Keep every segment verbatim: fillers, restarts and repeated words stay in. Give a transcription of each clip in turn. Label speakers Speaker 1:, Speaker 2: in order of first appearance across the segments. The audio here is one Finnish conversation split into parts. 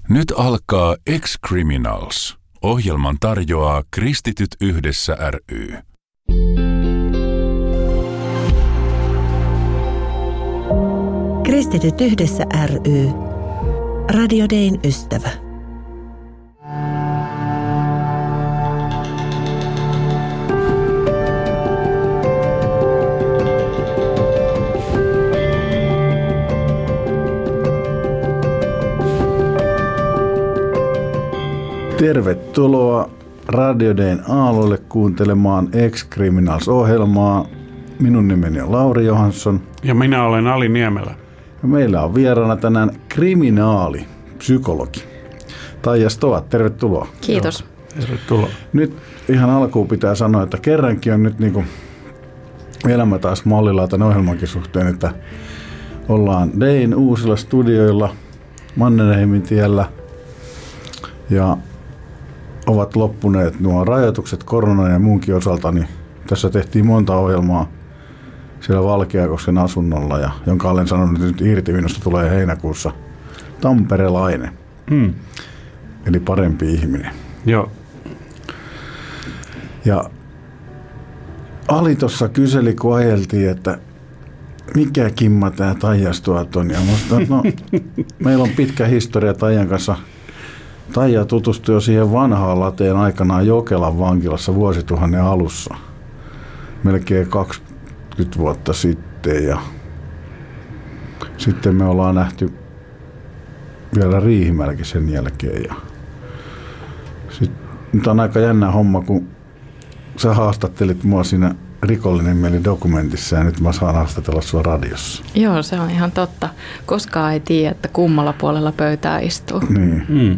Speaker 1: Nyt alkaa Ex-Criminals. Ohjelman tarjoaa Kristityt yhdessä ry.
Speaker 2: Kristityt yhdessä ry. Radio Dayn ystävä.
Speaker 3: Tervetuloa Radio Dayn aalloille kuuntelemaan Ex-Criminals-ohjelmaa. Minun nimeni on Lauri Johansson.
Speaker 4: Ja minä olen Ali Niemelä.
Speaker 3: Ja meillä on vieraana tänään kriminaali, psykologi Taija Stoa. Tervetuloa.
Speaker 5: Kiitos.
Speaker 4: Joo, tervetuloa.
Speaker 3: Nyt ihan alkuun pitää sanoa, että kerrankin on nyt niin kuin elämä taas mallilla tämän ohjelmankin suhteen, että ollaan Dayn uusilla studioilla Mannerheimin tiellä ja ovat loppuneet nuo rajoitukset koronan ja muunkin osalta, niin tässä tehtiin monta ohjelmaa siellä Valkeakosken asunnolla, ja, jonka olen sanonut, että nyt irti minusta tulee heinäkuussa tamperelainen, hmm. eli parempi ihminen.
Speaker 4: Joo.
Speaker 3: Ja Ali tuossa kyseli, kun ajeltiin, että mikä kimma tämä Taija Stoa on, ja musta, no, meillä on pitkä historia Taijan kanssa. Taija tutustui jo siihen vanhaan lateen aikanaan Jokelan vankilassa vuosituhannen alussa, melkein kaksikymmentä vuotta sitten, ja sitten me ollaan nähty vielä Riihimälläkin sen jälkeen. Ja sitten, nyt on aika jännä homma, kun sä haastattelit mua siinä Rikollinen mieli -dokumentissa, ja nyt mä saan haastatella sua radiossa.
Speaker 5: Joo, se on ihan totta. Koskaan ei tiedä, että kummalla puolella pöytää istuu.
Speaker 3: Niin. Mm.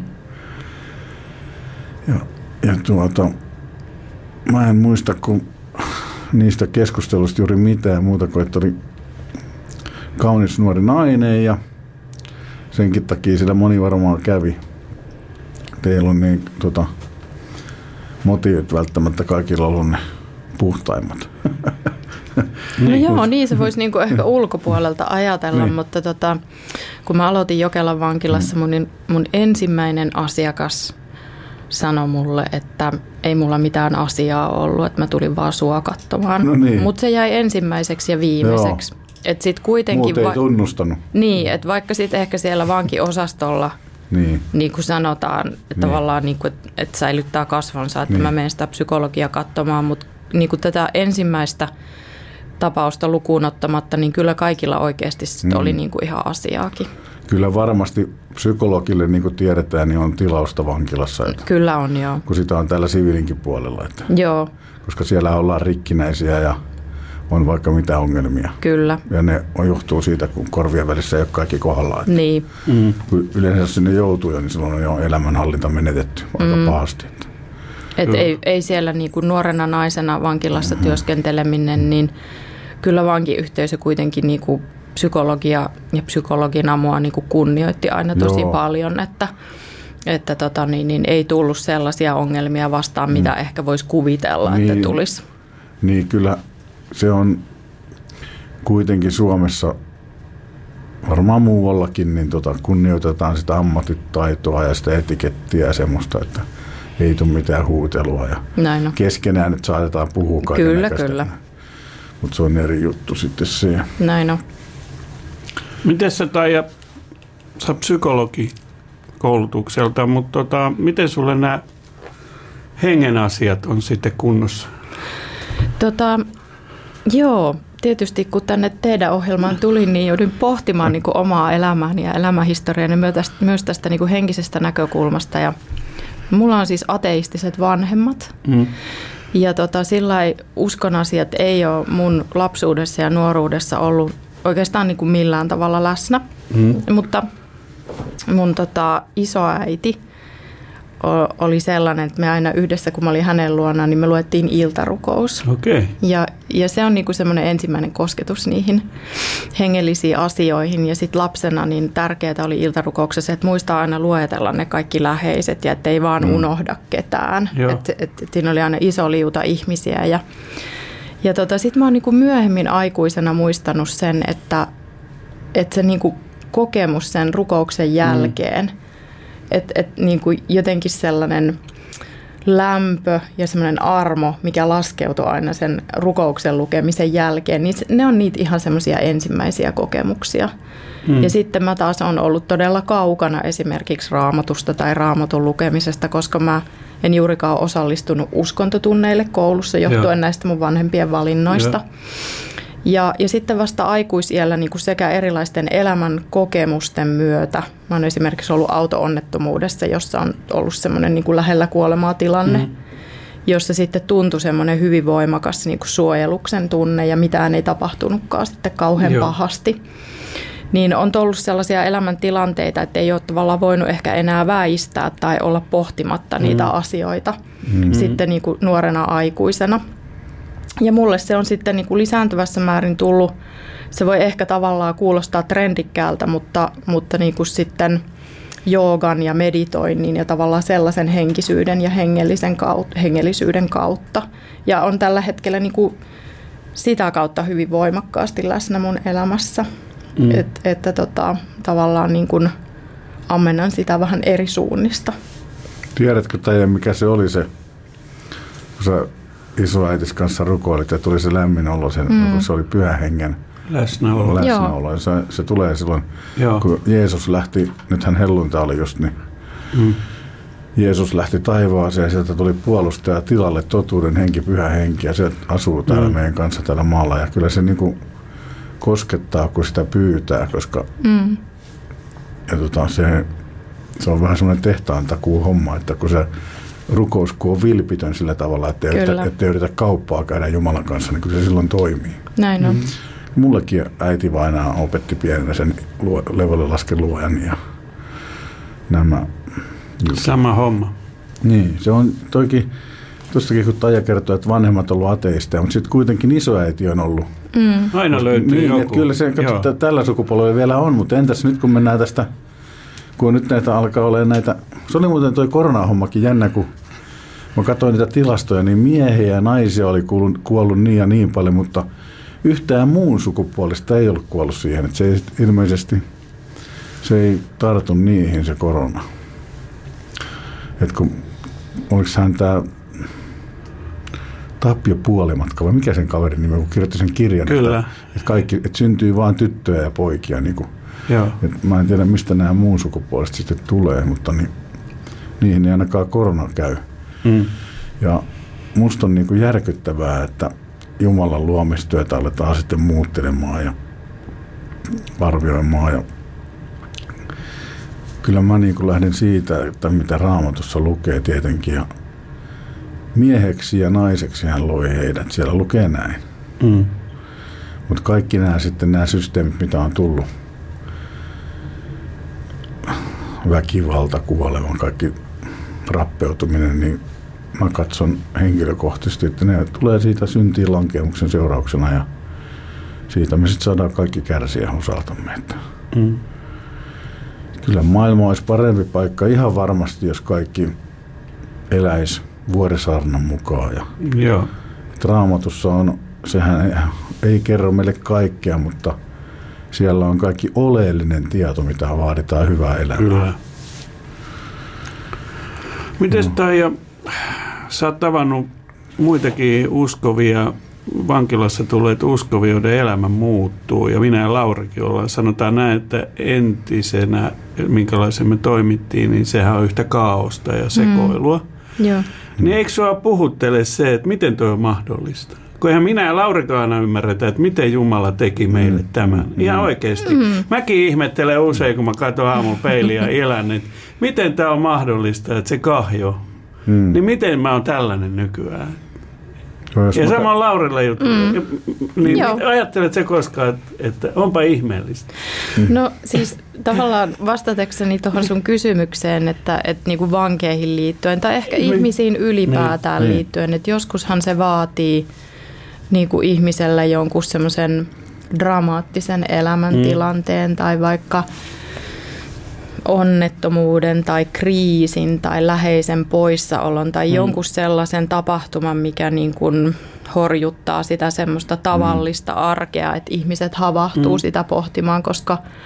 Speaker 3: Ja, ja tuota, mä en muista kun niistä keskustelusta juuri mitään muuta kuin, että oli kaunis nuori nainen, ja senkin takia sillä moni varmaan kävi. Teillä on niin tuota, motiivit välttämättä kaikilla ollut ne puhtaimmat.
Speaker 5: No joo, niin se voisi niinku ehkä ulkopuolelta ajatella, niin. Mutta tota, kun mä aloitin Jokelan vankilassa, mun, mun ensimmäinen asiakas sanoi mulle, että ei mulla mitään asiaa ollut, että mä tulin vaan sua katsomaan. No niin. Mutta se jäi ensimmäiseksi ja viimeiseksi. Et sit kuitenkin
Speaker 3: Muut ei va- tunnustanut.
Speaker 5: Niin, että vaikka sitten ehkä siellä vankiosastolla, niin, niin kuin sanotaan, että niin. tavallaan niin kuin, että, että säilyttää kasvonsa, että niin. mä menen sitä psykologiaa katsomaan, mutta niin kuin tätä ensimmäistä tapausta lukuun ottamatta, niin kyllä kaikilla oikeasti sit mm. oli niin kuin ihan asiaakin.
Speaker 3: Kyllä varmasti psykologille, niin kuin tiedetään, niin on tilausta vankilassa. Että
Speaker 5: kyllä on, joo.
Speaker 3: Kun sitä on täällä siviilinkin puolella. Että,
Speaker 5: joo.
Speaker 3: Koska siellä ollaan rikkinäisiä ja on vaikka mitä ongelmia.
Speaker 5: Kyllä.
Speaker 3: Ja ne on, johtuu siitä, kun korvien välissä ei ole kaikki kohdallaan. Että
Speaker 5: niin.
Speaker 3: Mm. Kun yleensä sinne joutuu jo, niin silloin on jo elämänhallinta menetetty aika mm. pahasti.
Speaker 5: Et ei, ei siellä niin kuin nuorena naisena vankilassa mm-hmm. työskenteleminen, niin kyllä vankiyhteisö kuitenkin niin kuin psykologia ja psykologina mua niin kuin kunnioitti aina tosi Joo. paljon, että, että tota, niin, niin ei tullut sellaisia ongelmia vastaan, mitä mm. ehkä voisi kuvitella, niin, että tulisi.
Speaker 3: Niin, kyllä se on kuitenkin Suomessa, varmaan muuallakin, niin tota, kunnioitetaan sitä ammattitaitoa ja sitä etikettiä ja semmoista, että ei tule mitään huutelua ja
Speaker 5: Näin on.
Speaker 3: Keskenään nyt saatetaan puhua kaiken
Speaker 5: Kyllä,
Speaker 3: näköistä.
Speaker 5: kyllä.
Speaker 3: Mutta se on eri juttu sitten se.
Speaker 5: Näin on.
Speaker 4: Miten sä Taija, sä psykologi koulutukselta, mutta tota, miten sulle nämä hengen asiat on sitten kunnossa?
Speaker 5: Tota, joo, tietysti kun tänne teidän ohjelmaan tulin, niin joudun pohtimaan niin kuin omaa elämääni ja elämähistoriani myös tästä niin kuin henkisestä näkökulmasta. Ja mulla on siis ateistiset vanhemmat. Mm. Ja tota, sillai uskon asiat ei ole mun lapsuudessa ja nuoruudessa ollut oikeastaan niin kuin millään tavalla läsnä. Mm. Mutta mun tota, isoäiti oli sellainen, että me aina yhdessä, kun mä olin hänen luonaan, niin me luettiin iltarukous.
Speaker 4: Okay.
Speaker 5: Ja, ja se on niin kuin semmoinen ensimmäinen kosketus niihin hengellisiin asioihin. Ja sitten lapsena niin tärkeää oli iltarukouksessa, että muistaa aina luetella ne kaikki läheiset ja ettei vaan mm. unohda ketään. Että et, et siinä oli aina iso liuta ihmisiä. Ja, ja tota, sitten mä oon niin kuin myöhemmin aikuisena muistanut sen, että, että se niin kuin kokemus sen rukouksen jälkeen, mm. et, et, niin kuin jotenkin sellainen lämpö ja semmoinen armo, mikä laskeutui aina sen rukouksen lukemisen jälkeen, niin ne on niitä ihan semmoisia ensimmäisiä kokemuksia. Hmm. Ja sitten mä taas on ollut todella kaukana esimerkiksi raamatusta tai raamatun lukemisesta, koska mä en juurikaan osallistunut uskontotunneille koulussa johtuen Joo. näistä mun vanhempien valinnoista. Joo. Ja, ja sitten vasta aikuisiällä niin kuin sekä erilaisten elämän kokemusten myötä. Mä oon esimerkiksi ollut auto-onnettomuudessa, jossa on ollut semmoinen niin kuin lähellä kuolemaa tilanne, mm-hmm. jossa sitten tuntui semmoinen hyvin voimakas niin kuin suojeluksen tunne ja mitään ei tapahtunutkaan sitten kauhean Joo. pahasti. Niin on ollut sellaisia elämäntilanteita, että ei ole tavallaan voinut ehkä enää väistää tai olla pohtimatta mm-hmm. niitä asioita mm-hmm. sitten niin kuin nuorena aikuisena. Ja mulle se on sitten niin kuin lisääntyvässä määrin tullut, se voi ehkä tavallaan kuulostaa trendikkäältä, mutta, mutta niin kuin sitten joogan ja meditoinnin ja tavallaan sellaisen henkisyyden ja hengellisen kautta, hengellisyyden kautta. Ja on tällä hetkellä niin kuin sitä kautta hyvin voimakkaasti läsnä mun elämässä, mm. Et, että tota, tavallaan niin kuin ammennan sitä vähän eri suunnista.
Speaker 3: Tiedätkö Taija, mikä se oli se, kun sä isoäitis kanssa rukoilit ja tuli se lämmin olo, sen, mm. kun se oli pyhän hengen
Speaker 4: läsnäolo.
Speaker 3: läsnäolo. Se, se tulee silloin, Joo. kun Jeesus lähti, nythän hellunta oli just niin, mm. Jeesus lähti taivaaseen ja sieltä tuli puolustaja tilalle, totuuden henki, pyhä henki, ja se asuu täällä mm. meidän kanssa täällä maalla. Ja kyllä se niin kuin koskettaa, kun sitä pyytää, koska mm. ja tota, se, se on vähän semmoinen tehtaan takuu homma, että kun se rukous, kun on vilpitön sillä tavalla, että ei yritä, ettei yritä kauppaa käydä Jumalan kanssa, niin kyllä se silloin toimii.
Speaker 5: Näin on. Mm.
Speaker 3: Mullekin äiti vainaa opetti pienenä sen levolle laskeluojan ja nämä.
Speaker 4: Sama homma.
Speaker 3: Niin, se on toikin, tuostakin kun Taija kertoo, että vanhemmat on ollut ateisteja, mutta sitten kuitenkin isoäiti on ollut.
Speaker 4: Mm. Aina löytyy
Speaker 3: niin,
Speaker 4: joku.
Speaker 3: Kyllä se katso, tällä sukupolvella vielä on, mutta entäs nyt kun mennään tästä, kun nyt näitä alkaa olla näitä, se oli muuten toi koronahommakin jännä, kun mä katsoin niitä tilastoja, niin miehiä ja naisia oli kuollut, kuollut niin ja niin paljon, mutta yhtään muun sukupuolista ei ollut kuollut siihen, että se ei ilmeisesti se ei tartu niihin se korona. Että kun, oliko hän tämä Tapio Puolimatka, vai mikä sen kaverin nimi, kun kirjoitti sen kirjan,
Speaker 4: Kyllä.
Speaker 3: Että, että, kaikki, että syntyy vain tyttöjä ja poikia. Niin kuin,
Speaker 4: Joo.
Speaker 3: että mä en tiedä, mistä nämä muun sukupuolesta sitten tulee, mutta niin, niihin ei ainakaan korona käy. Mm. Ja musta on niin kuin järkyttävää, että Jumalan luomistyötä aletaan sitten muuttelemaan ja arvioimaan. Ja kyllä mä niin kuin lähden siitä, että mitä Raamatussa lukee tietenkin. Ja mieheksi ja naiseksi hän loi heidät. Siellä lukee näin. Mm. Mutta kaikki nämä sitten nämä systeemit, mitä on tullut. Väkivalta, kuolema, kaikki rappeutuminen, niin mä katson henkilökohtaisesti, että ne tulee siitä syntiin lankeemuksen seurauksena ja siitä me sitten saadaan kaikki kärsiä osaltamme. Mm. Kyllä maailma olisi parempi paikka ihan varmasti, jos kaikki eläisi vuorisaarnan mukaan. Ja
Speaker 4: Joo.
Speaker 3: Raamatussa on, sehän ei, ei kerro meille kaikkea, mutta siellä on kaikki oleellinen tieto, mitä vaaditaan hyvää elämää.
Speaker 4: Kyllä. Mites Taija, sä oot tavannut muitakin uskovia, vankilassa tulleet uskovia, joiden elämä muuttuu. Ja minä ja Laurikin ollaan, sanotaan näin, että entisenä, minkälaisen me toimittiin, niin sehän on yhtä kaaosta ja sekoilua.
Speaker 5: Mm. Joo.
Speaker 4: Niin eikö sua puhuttele se, että miten tuo on mahdollista? Kun eihän minä ja Laurikaan aina ymmärretä, että miten Jumala teki meille mm. tämän. Ihan oikeasti. Mm. Mäkin ihmettelen usein, kun mä katson aamulla peiliä ja elän, että miten tämä on mahdollista, että se kahjo. Mm. Niin miten mä oon tällainen nykyään? Jos ja sama on Laurille juttu. Mm. Niin ajattelet se koskaan, että, että onpa ihmeellistä.
Speaker 5: No siis tavallaan vastatekseni tuohon sun kysymykseen, että, että niin kuin vankeihin liittyen tai ehkä niin. ihmisiin ylipäätään niin. liittyen, että joskushan se vaatii niin kuin ihmisellä jonkun semmoisen dramaattisen elämäntilanteen mm. tai vaikka onnettomuuden tai kriisin tai läheisen poissaolon tai mm. jonkun sellaisen tapahtuman, mikä niin kuin horjuttaa sitä semmoista tavallista mm. arkea, että ihmiset havahtuu mm. sitä pohtimaan, koska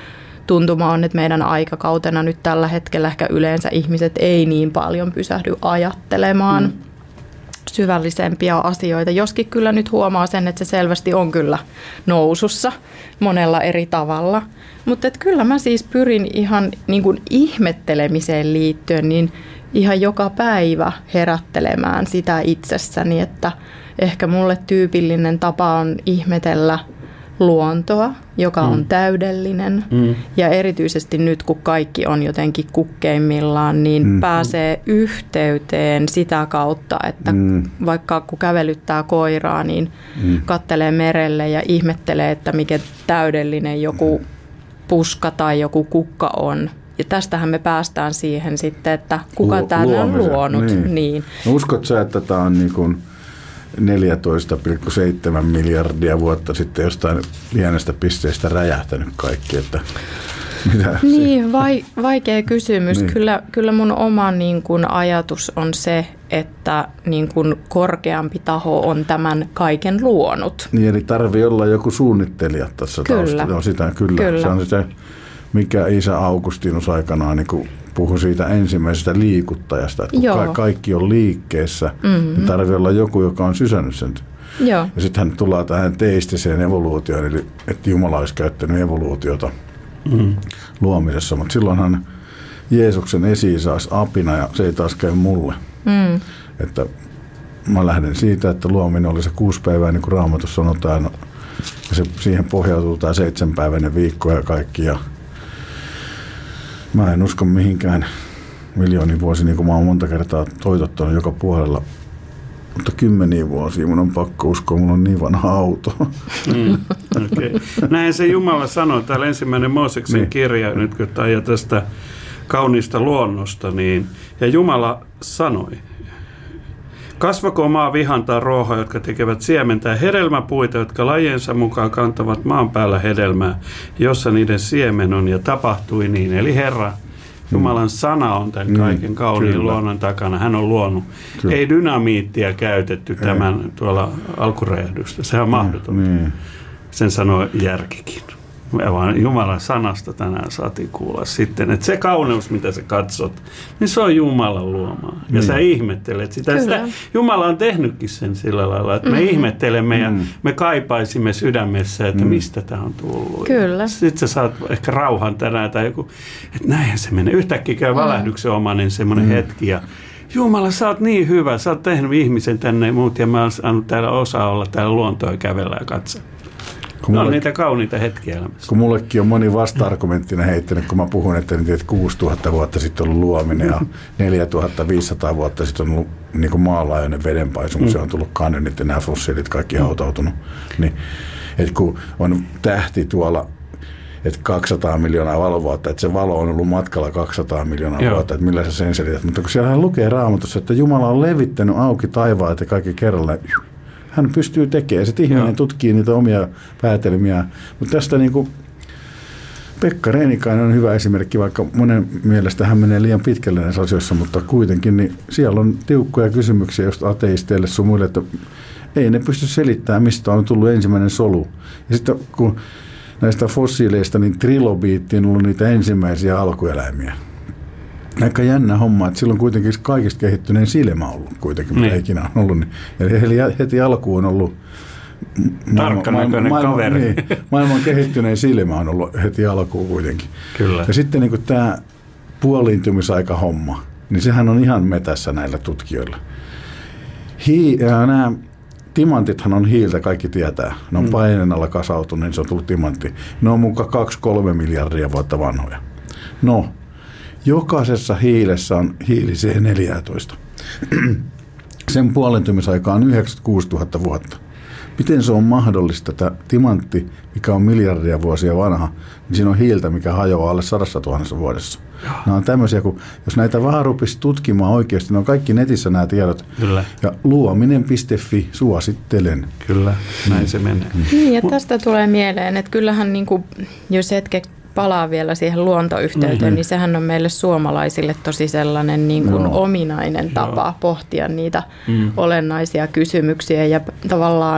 Speaker 5: tuntuma on, että meidän aikakautena nyt tällä hetkellä ehkä yleensä ihmiset ei niin paljon pysähdy ajattelemaan mm. syvällisempiä asioita. Joskin kyllä nyt huomaa sen, että se selvästi on kyllä nousussa monella eri tavalla. Mutta kyllä mä siis pyrin ihan niin kuin ihmettelemiseen liittyen niin ihan joka päivä herättelemään sitä itsessäni, että ehkä mulle tyypillinen tapa on ihmetellä luontoa, joka on mm. täydellinen. Mm. Ja erityisesti nyt, kun kaikki on jotenkin kukkeimmillaan, niin mm. pääsee yhteyteen sitä kautta, että mm. vaikka kun kävelyttää koiraa, niin mm. kattelee merelle ja ihmettelee, että mikä täydellinen joku puska tai joku kukka on. Ja tästähän me päästään siihen sitten, että kuka
Speaker 3: Lu-
Speaker 5: tänne on luonut.
Speaker 3: Niin.
Speaker 5: Niin.
Speaker 3: No uskot sä, että tämä on niin kuin neljätoista pilkku seitsemän miljardia vuotta sitten jostain pienestä pisteestä räjähtänyt kaikki, että mitä
Speaker 5: niin, vai, vaikea kysymys.
Speaker 3: Niin.
Speaker 5: Kyllä, kyllä mun oma niin kun ajatus on se, että niin kun korkeampi taho on tämän kaiken luonut.
Speaker 3: Niin, eli tarvii olla joku suunnittelija tässä taustalla. No, sitä kyllä. kyllä. Se on sitä, mikä isä Augustinus aikanaan niin puhui siitä ensimmäisestä liikuttajasta, että kun Joo. kaikki on liikkeessä, mm-hmm. niin tarvii olla joku, joka on sysännyt sen. Joo. Ja sittenhän tullaan tähän teistiseen evoluutioon, eli että Jumala olisi käyttänyt evoluutiota mm. luomisessa, mutta silloinhan Jeesuksen esi-isä olisi apina ja se ei taas käy mulle. Mm. Että mä lähden siitä, että luominen oli se kuusi päivää, niin kuin Raamatussa sanotaan, ja se, siihen pohjautuu tämä seitsemänpäiväinen viikko ja kaikki. Ja mä en usko mihinkään miljoonin vuosi, niin kuin mä oon monta kertaa toitottanut joka puolella. Mutta kymmeniä vuosia mun on pakko uskoa, mulla on niin vanha auto.
Speaker 4: Mm, okay. Näin se Jumala sanoi, täällä ensimmäinen Mooseksen niin. kirja, nyt kun tajaa tästä kauniista luonnosta, niin, ja Jumala sanoi, kasvako maa vihantaa ruohoa, jotka tekevät siementää hedelmäpuita, jotka lajiensa mukaan kantavat maan päällä hedelmää, jossa niiden siemen on, ja tapahtui niin. Eli Herra, Jumalan sana on tämän kaiken kauniin mm, luonnon takana. Hän on luonut. Kyllä. Ei dynamiittia käytetty Ei. tämän tuolla alkuräjähdystä. Se on mahdoton. Niin. Sen sanoo järkikin. Vaan Jumalan sanasta tänään saatiin kuulla sitten, että se kauneus, mitä sä katsot, niin se on Jumalan luomaa. Ja niin. sä ihmettelet sitä. sitä. Jumala on tehnytkin sen sillä lailla, että me mm. ihmettelemme ja mm. me kaipaisimme sydämessä, että mm. mistä tämä on tullut.
Speaker 5: Kyllä.
Speaker 4: Sitten sä saat ehkä rauhan tänään tai joku, että näinhän se menee. Yhtäkkiä käy välähdyksen omainen semmoinen mm. hetki ja Jumala, sä oot niin hyvä. Sä oot tehnyt ihmisen tänne ja muut ja mä oon saanut täällä osaa olla täällä luontoa ja kävellä ja katsoa. Kun no mulle, niitä kauniita hetkiä elämässä.
Speaker 3: Kun mullekin on moni vasta-argumenttina heittänyt, kun mä puhun, että, että kuusituhatta vuotta sitten on ollut luominen ja neljätuhattaviisisataa vuotta sitten on ollut niin kuin maanlaajuinen vedenpaisu, mm. se on tullut kanyonit ja nämä fossiilit kaikki mm. hautautunut. Niin, että kun on tähti tuolla, että kaksisataa miljoonaa valovuotta, että se valo on ollut matkalla kaksisataa miljoonaa Joo. vuotta, että millä sä sen selität. Mutta kun siellähän lukee Raamatussa, että Jumala on levittänyt auki taivaat ja kaikki kerralla, hän pystyy tekemään. Sitten ihminen Joo. tutkii niitä omia päätelmiä. Mutta tästä niin kuin Pekka Reinikainen on hyvä esimerkki, vaikka monen mielestä hän menee liian pitkälle näissä asioissa, mutta kuitenkin niin siellä on tiukkoja kysymyksiä just ateisteille sun muille, että ei ne pysty selittämään, mistä on tullut ensimmäinen solu. Ja sitten kun näistä fossiileista, niin trilobiitti on ollut niitä ensimmäisiä alkueläimiä. Aika jännä homma, että silloin kuitenkin kaikista kehittyneen silmä on ollut kuitenkin, mitä niin. ikinä on ollut. Eli heti alkuun on ollut
Speaker 4: tarkkanäköinen
Speaker 3: maailman,
Speaker 4: kaveri.
Speaker 3: Niin, maailman kehittyneen silmä on ollut heti alkuun kuitenkin.
Speaker 4: Kyllä.
Speaker 3: Ja sitten niin tämä puoliintymisaika homma, niin sehän on ihan metässä näillä tutkijoilla. Hii, ja nämä timantithan on hiiltä, kaikki tietää. Ne on mm. paineen alla kasautunut, niin se on tullut timantti. Ne on mukaan kaksi kolme miljardia vuotta vanhoja. No, jokaisessa hiilessä on hiili C neljätoista. Sen puolentumisaika on yhdeksänkymmentäkuusituhatta vuotta. Miten se on mahdollista, että timantti, mikä on miljardia vuosia vanha, niin siinä on hiiltä, mikä hajoaa alle sadassa tuhannessa vuodessa. Nämä on tämmöisiä, kun jos näitä vähän rupisi tutkimaan oikeasti, ne on kaikki netissä nämä tiedot.
Speaker 4: Kyllä.
Speaker 3: Ja luominen piste fi, suosittelen.
Speaker 4: Kyllä, näin mm. se menee.
Speaker 5: Niin, ja tästä tulee mieleen, että kyllähän niin kuin, jos hetken palaa vielä siihen luontoyhteyteen, mm-hmm. niin sehän on meille suomalaisille tosi sellainen niin kuin no. ominainen tapa Joo. pohtia niitä mm. olennaisia kysymyksiä ja tavallaan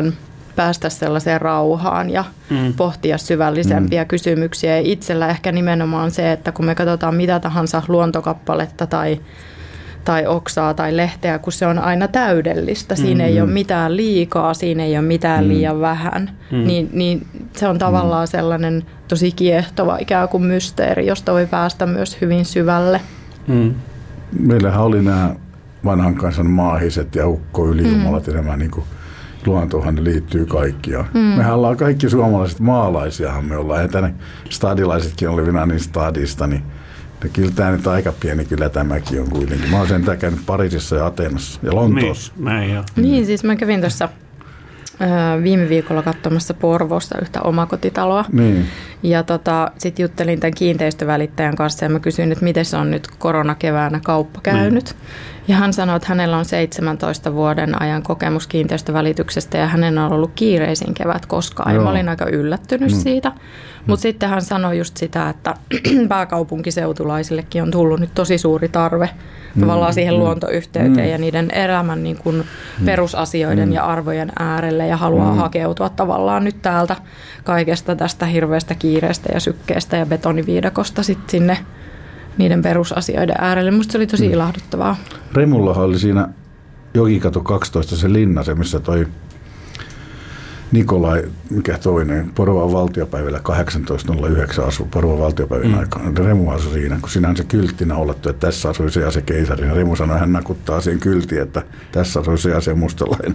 Speaker 5: päästä sellaiseen rauhaan ja mm. pohtia syvällisempiä mm. kysymyksiä. Ja itsellä ehkä nimenomaan se, että kun me katsotaan mitä tahansa luontokappaletta tai, tai oksaa tai lehteä, kun se on aina täydellistä, siinä mm. ei ole mitään liikaa, siinä ei ole mitään mm. liian vähän, mm. niin, niin se on tavallaan mm. sellainen tosi kiehtova ikään kuin mysteeri, josta voi päästä myös hyvin syvälle.
Speaker 3: Mm. Meillähän oli nämä vanhan kansan maahiset ja ukko-ylijumalat mm. ja nämä niin kuin luontohan ne liittyy kaikkiaan. Mm. Mehän ollaan kaikki suomalaiset maalaisiahan me ollaan. Ja tänne stadilaisetkin olevina niin stadista, niin kyllä tämä nyt aika pieni kyllä tämäkin on kuitenkin. Mä oon sentään käynyt Pariisissa ja Ateenassa ja Lontoossa.
Speaker 4: Niin, näin jo.
Speaker 5: Niin, siis mä kävin tuossa viime viikolla katsomassa Porvoosta yhtä omakotitaloa. Niin. Ja tota, sitten juttelin tämän kiinteistövälittäjän kanssa ja mä kysyin, että miten se on nyt koronakeväänä kauppa käynyt. Niin. Ja hän sanoi, että hänellä on seitsemäntoista vuoden ajan kokemus kiinteistövälityksestä ja hänellä on ollut kiireisin kevät koskaan. Joo. Ja mä olin aika yllättynyt mm. siitä. Mutta sitten hän sanoi just sitä, että pääkaupunkiseutulaisillekin on tullut nyt tosi suuri tarve mm. tavallaan siihen mm. luontoyhteyteen mm. ja niiden elämän niin kuin mm. perusasioiden mm. ja arvojen äärelle ja haluaa mm. hakeutua tavallaan nyt täältä kaikesta tästä hirveästä kiireestä ja sykkeestä ja betoniviidakosta sitten sinne niiden perusasioiden äärelle. Musta se oli tosi mm. ilahduttavaa.
Speaker 3: Remullahan oli siinä Jokikatu kaksitoista se linna, se missä toi Nikolai, mikä toinen, Porvoon valtiopäivillä kahdeksantoista nolla yhdeksän asui Porvoon valtiopäivän mm. aikaan. Remu asui siinä, kun siinä on se kyltti naulattu, että tässä asui se ja se keisari. Ja Remu sanoi, hän nakuttaa siihen kyltiin, että tässä asui se ja se mustalainen.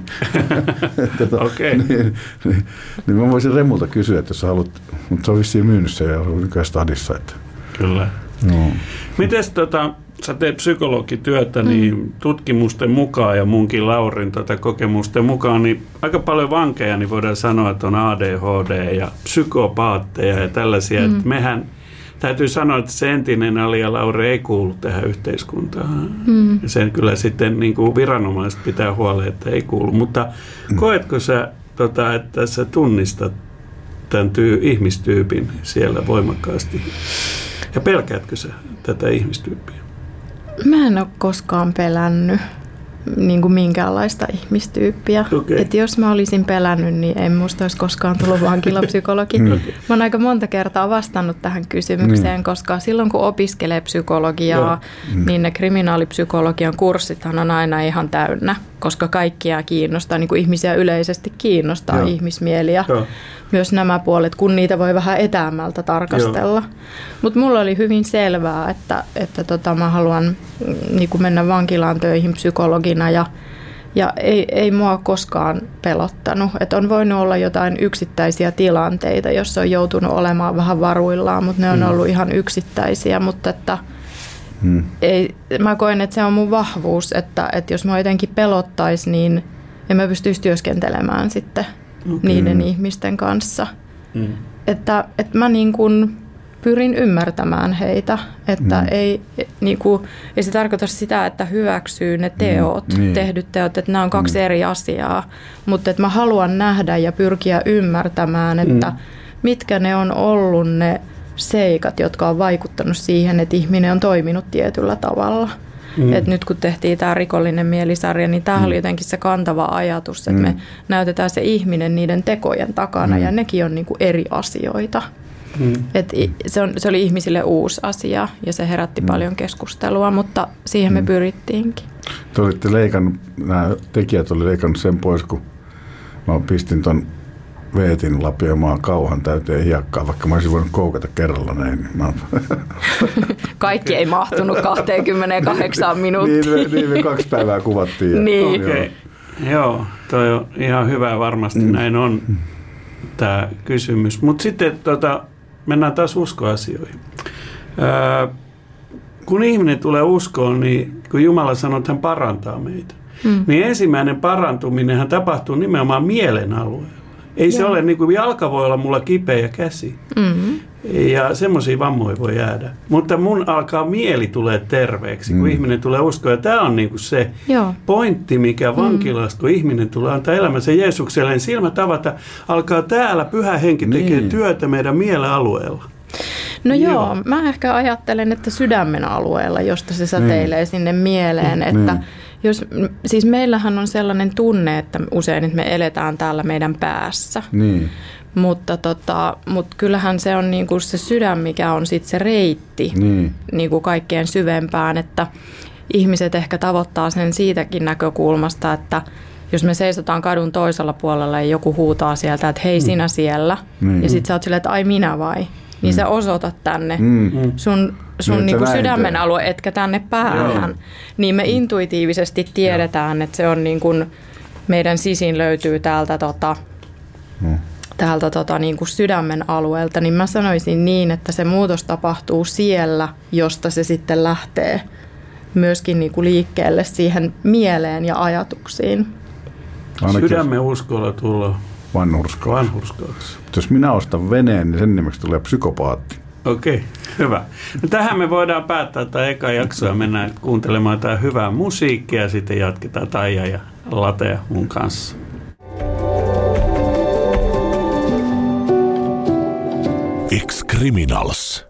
Speaker 4: Okei.
Speaker 3: niin, niin, niin mä voisin Remulta kysyä, että jos sä haluat, mutta se on vissiin myynyt se ja asuu nykyään stadissa. Että.
Speaker 4: Kyllä. No. Mites tota, sä teet psykologityötä, mm. niin tutkimusten mukaan ja munkin Laurin tota kokemusten mukaan, niin aika paljon vankeja, niin voidaan sanoa, että on A D H D ja psykopaatteja ja tällaisia. Mm. Että mehän täytyy sanoa, että se entinen Ali ja Lauri ei kuulu tähän yhteiskuntaan. Mm. Ja sen kyllä sitten niin kuin viranomaiset pitää huoleen, että ei kuulu. Mutta mm. koetko sä, tota, että sä tunnistat tämän tyy- ihmistyypin siellä voimakkaasti? Ja pelkäätkö sä tätä ihmistyyppiä?
Speaker 5: Mä en ole koskaan pelännyt niin kuin minkäänlaista ihmistyyppiä. Okay. Että jos mä olisin pelännyt, niin en musta olisi koskaan tullut vankilapsykologi. Okay. Mä oon aika monta kertaa vastannut tähän kysymykseen, mm. koska silloin kun opiskelee psykologiaa, mm. niin ne kriminaalipsykologian kurssithan on aina ihan täynnä, koska kaikkia kiinnostaa, niin kuin ihmisiä yleisesti kiinnostaa Joo. ihmismieliä. Joo. Myös nämä puolet, kun niitä voi vähän etäämmältä tarkastella. Mutta mulla oli hyvin selvää, että, että tota, mä haluan niin kuin mennä vankilaan töihin psykologina ja, ja ei, ei mua koskaan pelottanut. Et on voinut olla jotain yksittäisiä tilanteita, jossa on joutunut olemaan vähän varuillaan, mutta ne on mm. ollut ihan yksittäisiä. Mutta että mm. ei, mä koen, että se on mun vahvuus, että, että jos mä jotenkin pelottaisi, niin en mä pystyisi työskentelemään sitten. Okay. Niiden ihmisten kanssa. Mm. Että, että mä niin kuin pyrin ymmärtämään heitä. Että mm. ei, niin kuin, ei se tarkoita sitä, että hyväksyy ne teot, mm. tehdyt teot, että nämä on kaksi mm. eri asiaa. Mutta että mä haluan nähdä ja pyrkiä ymmärtämään, että mm. mitkä ne on ollut ne seikat, jotka on vaikuttanut siihen, että ihminen on toiminut tietyllä tavalla. Mm. Et nyt kun tehtiin tämä Rikollinen mielisarja, niin tämä mm. oli jotenkin se kantava ajatus, että mm. me näytetään se ihminen niiden tekojen takana mm. ja nekin on niinku eri asioita. Mm. Et se, on, se oli ihmisille uusi asia ja se herätti mm. paljon keskustelua, mutta siihen mm. me pyrittiinkin.
Speaker 3: Te olitte leikannut, nämä tekijät olivat leikannut sen pois, kun mä pistin ton Veetin lapioimaan kauhan täyteen hiekkaa, vaikka mä olisin voinut koukata kerralla näin. Mä...
Speaker 5: Kaikki ei mahtunut kaksikymmentäkahdeksan minuuttia.
Speaker 3: niin, niin me kaksi päivää kuvattiin. Ja,
Speaker 5: niin.
Speaker 4: Joo. Okay. Joo, toi on ihan hyvä, varmasti mm. näin on tämä kysymys. Mutta sitten tota, mennään taas uskoasioihin. Öö, kun ihminen tulee uskoon, niin kun Jumala sanoo, että hän parantaa meitä, mm. niin ensimmäinen parantuminenhan tapahtuu nimenomaan mielen alueella. Ei Joo. se ole, niin kuin jalka voi olla mulla kipeä käsi. Mm-hmm. Ja semmoisia vammoja voi jäädä. Mutta mun alkaa mieli tulee terveeksi, kun mm. ihminen tulee uskoon. Ja tämä on niin kuin se Joo. pointti, mikä vankilassa, kun ihminen tulee antaa elämänsä Jeesukselle, niin silmät avata, alkaa täällä Pyhä Henki tekee niin. työtä meidän mielen alueella.
Speaker 5: No joo. joo, mä ehkä ajattelen, että sydämen alueella, josta se säteilee niin. sinne mieleen, että, niin. Jos, siis meillähän on sellainen tunne, että usein että me eletään täällä meidän päässä.
Speaker 3: Niin.
Speaker 5: Mutta, tota, mutta kyllähän se on niinku se sydän, mikä on sitten se reitti
Speaker 3: Niin.
Speaker 5: niinku kaikkein syvempään, että ihmiset ehkä tavoittaa sen siitäkin näkökulmasta, että jos me seisotaan kadun toisella puolella ja joku huutaa sieltä, että hei sinä siellä,
Speaker 3: Mm.
Speaker 5: ja sitten sä oot silleen, että ai minä vai, niin sä osoitat tänne
Speaker 3: Mm.
Speaker 5: sun, sun
Speaker 3: Niin,
Speaker 5: niinku
Speaker 3: että
Speaker 5: sydämen
Speaker 3: näin
Speaker 5: alue, etkä tänne päähän.
Speaker 3: Joo.
Speaker 5: Niin me intuitiivisesti tiedetään, että se on niin kuin meidän sisin löytyy täältä, tota,
Speaker 3: Mm.
Speaker 5: täältä tota, niin kuin sydämen alueelta, niin mä sanoisin niin, että se muutos tapahtuu siellä, josta se sitten lähtee myöskin niin kuin liikkeelle siihen mieleen ja ajatuksiin.
Speaker 3: Ainakin
Speaker 4: Sydämen uskolla tulla
Speaker 3: vanhurska.
Speaker 4: vanhurskaaksi.
Speaker 3: Jos minä ostan veneen, niin sen nimeksi tulee psykopaatti.
Speaker 4: Okei, hyvä. No tähän me voidaan päättää tämä eka jakso ja mennään kuuntelemaan tämä hyvää musiikkia ja sitten jatketaan Taija ja Latea mun kanssa.
Speaker 1: Ex-Criminals.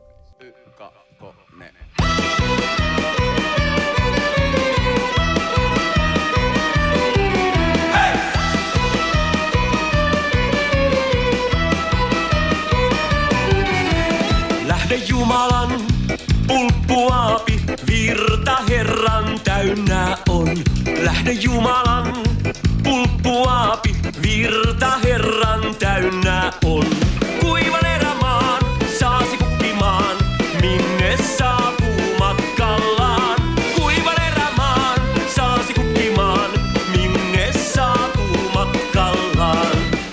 Speaker 6: Lähde Jumalan pulppuaapi, virta Herran täynnä on. Lähde Jumalan pulppuaapi, virta Herran täynnä on. Kuivan erämaan saasi kukkimaan, minne saapuu matkallaan. Kuivan erämaan saasi kukkimaan, minne saapuu matkallaan.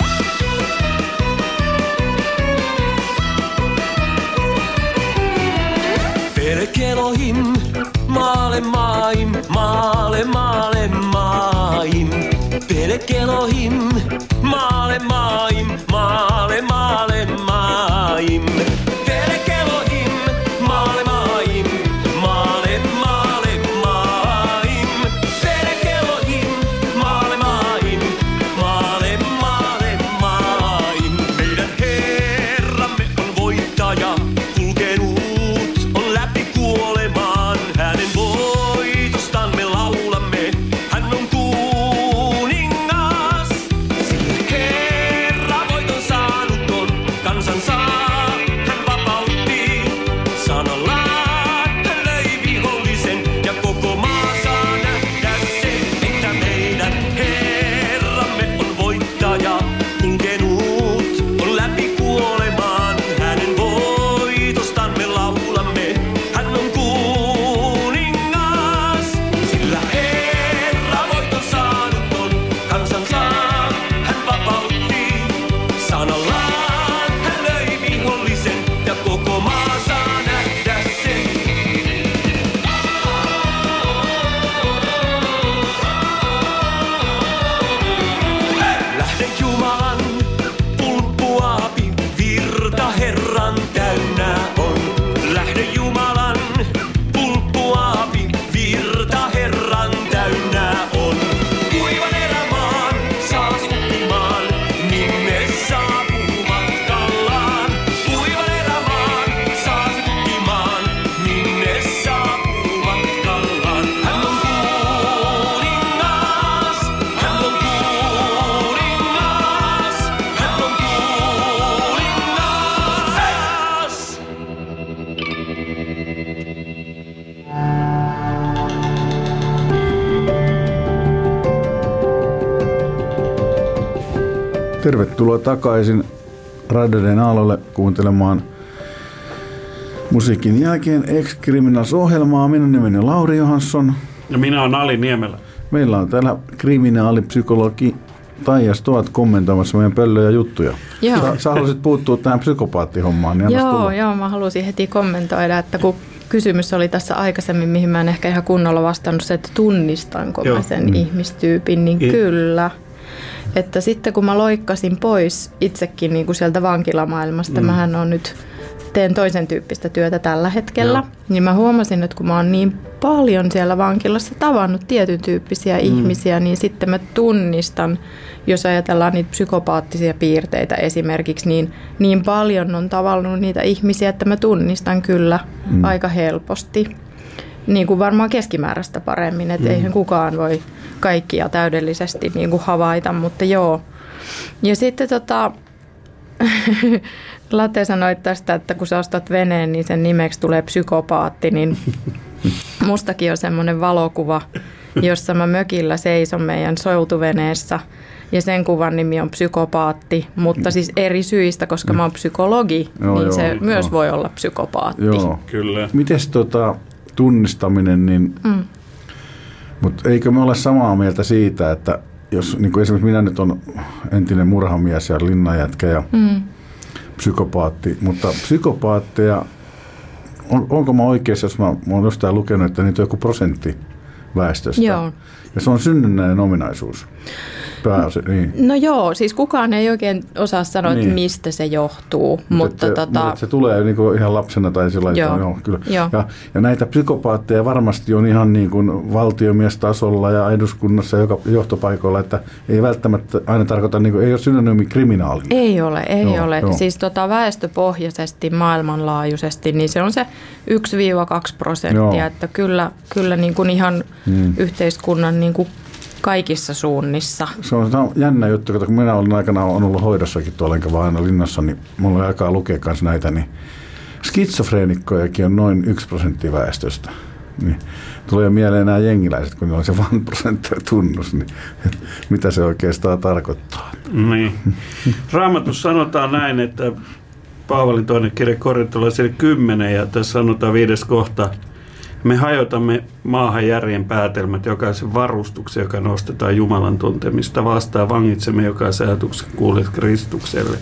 Speaker 6: Pelk Elohim, maalle maim, maalle maalle maim. Pelk Elohim, maalle maim, maalle maalle maim. Pelk Elohim, maalle maim, maalle maalle maim. Pelk Elohim, maalle maim, maalle maalle maim. Meidän Herramme on voittaja, kulkenut on läpi kuolemaan. Hänen voitostaan me laulamme, hän on kuningas. Sillä Herra voiton saanut on, kansansa hän vapautti. Sanallaan hän löi vihollisen ja koko maa saa nähdä sen, että meidän Herramme on voittaja, kulkenut on läpi kuolemaan. Hänen voitostaan me laulamme, hän on kuningas. Sillä Herra voiton saanut on, kansansa hän vapautti. Sanallaan hän löi vihollisen ja koko maa saa nähdä sen. Lähde Jumalan pulppuaapi, virta Herran täynnä on. Lähde Jumalan pulppuaapi, virta Herran täynnä on. Kuivan erämaan saasi kukkimaan, minne saapuu matkallaan. Kuivan erämaan saasi kukkimaan, minne saapuu matkallaan. Hän on kuningas, hän on kuningas, hän on kuningas.
Speaker 3: Tervetuloa takaisin Radioiden aallolle kuuntelemaan musiikin jälkeen Ex-Criminals-ohjelmaa. Minun nimeni on Lauri Johansson.
Speaker 4: Ja minä olen Ali Niemelä.
Speaker 3: Meillä on täällä kriminaalipsykologi Taija Stoat kommentoimassa meidän pöllöjä juttuja.
Speaker 5: Joo.
Speaker 3: Sä, sä haluaisit puuttua tähän psykopaattihommaan, niin annas
Speaker 5: Joo,
Speaker 3: tulla.
Speaker 5: joo, mä halusin heti kommentoida, että kun kysymys oli tässä aikaisemmin, mihin mä en ehkä ihan kunnolla vastannut se, että tunnistanko
Speaker 4: Joo.
Speaker 5: mä sen
Speaker 3: Mm.
Speaker 5: ihmistyypin, niin
Speaker 4: I-
Speaker 5: kyllä. Että sitten kun mä loikkasin pois itsekin niin kuin sieltä vankilamaailmasta, mm. mähän on nyt, teen toisen tyyppistä työtä tällä hetkellä,
Speaker 4: Joo.
Speaker 5: niin mä huomasin, että kun mä oon niin paljon siellä vankilassa tavannut tietyn tyyppisiä mm. ihmisiä, niin sitten mä tunnistan, jos ajatellaan niitä psykopaattisia piirteitä esimerkiksi, niin niin paljon on tavannut niitä ihmisiä, että mä tunnistan kyllä mm. aika helposti. niin kuin varmaan keskimääräistä paremmin, että mm. eihän kukaan voi kaikkia täydellisesti niin kuin havaita, mutta joo. Ja sitten tota, Latte sanoi tästä, että kun sä ostat veneen, niin sen nimeksi tulee psykopaatti, niin mustakin on semmoinen valokuva, jossa mä mökillä seison meidän soutuveneessä ja sen kuvan nimi on psykopaatti, mutta siis eri syistä, koska mä oon psykologi, joo, niin joo, se joo. myös voi olla psykopaatti.
Speaker 3: Joo.
Speaker 4: Kyllä.
Speaker 3: Mites tota tunnistaminen, niin, mm. mutta eikö me ole samaa mieltä siitä, että jos niin kuin esimerkiksi minä nyt on entinen murhamies ja linnanjätkä ja mm. psykopaatti, mutta psykopaatteja, on, onko mä oikeassa, jos mä, mä oon jostain lukenut, että niitä on joku prosentti väestöstä.
Speaker 5: Joo.
Speaker 3: Ja se on synnynnäinen ominaisuus. Pääasi, niin.
Speaker 5: No joo, siis kukaan ei oikein osaa sanoa, niin. että mistä se johtuu. Mutta,
Speaker 3: mutta
Speaker 5: se, tota...
Speaker 3: se tulee niin kuin ihan lapsena tai sillä lailla. Joo. Kyllä. Joo. Ja, ja näitä psykopaatteja varmasti on ihan niin kuin valtiomiestasolla ja eduskunnassa joka johtopaikoilla, että ei välttämättä aina tarkoita, niin kuin, ei ole synonyymi kriminaalinen.
Speaker 5: Ei ole, ei joo, ole.
Speaker 3: Joo.
Speaker 5: Siis tota väestöpohjaisesti maailmanlaajuisesti, niin se on se yksi kaksi prosenttia, joo. että kyllä, kyllä niin kuin ihan hmm. yhteiskunnan niin kuin kaikissa suunnissa. Se
Speaker 3: on, se on jännä juttu, kun minä olin aikana on ollut hoidossakin tuolla, enkä vaan aina linnassa, niin mulla oli aikaa lukea kanssa näitä, niin skitsofreenikkojakin on noin yksi prosentti väestöstä. Niin tulee mieleen nämä jengiläiset, kun on se one prosentti tunnus, niin mitä se oikeastaan tarkoittaa.
Speaker 4: Niin. Raamatussa sanotaan näin, että Paavalin toinen kirja korintolaisille kymmenen ja tässä sanotaan viides kohta, me hajotamme maahan järjen päätelmät jokaisen varustuksen, joka nostetaan Jumalan tuntemista vastaan. Vangitsemme jokaisen ajatuksen kuulijat Kristukselle.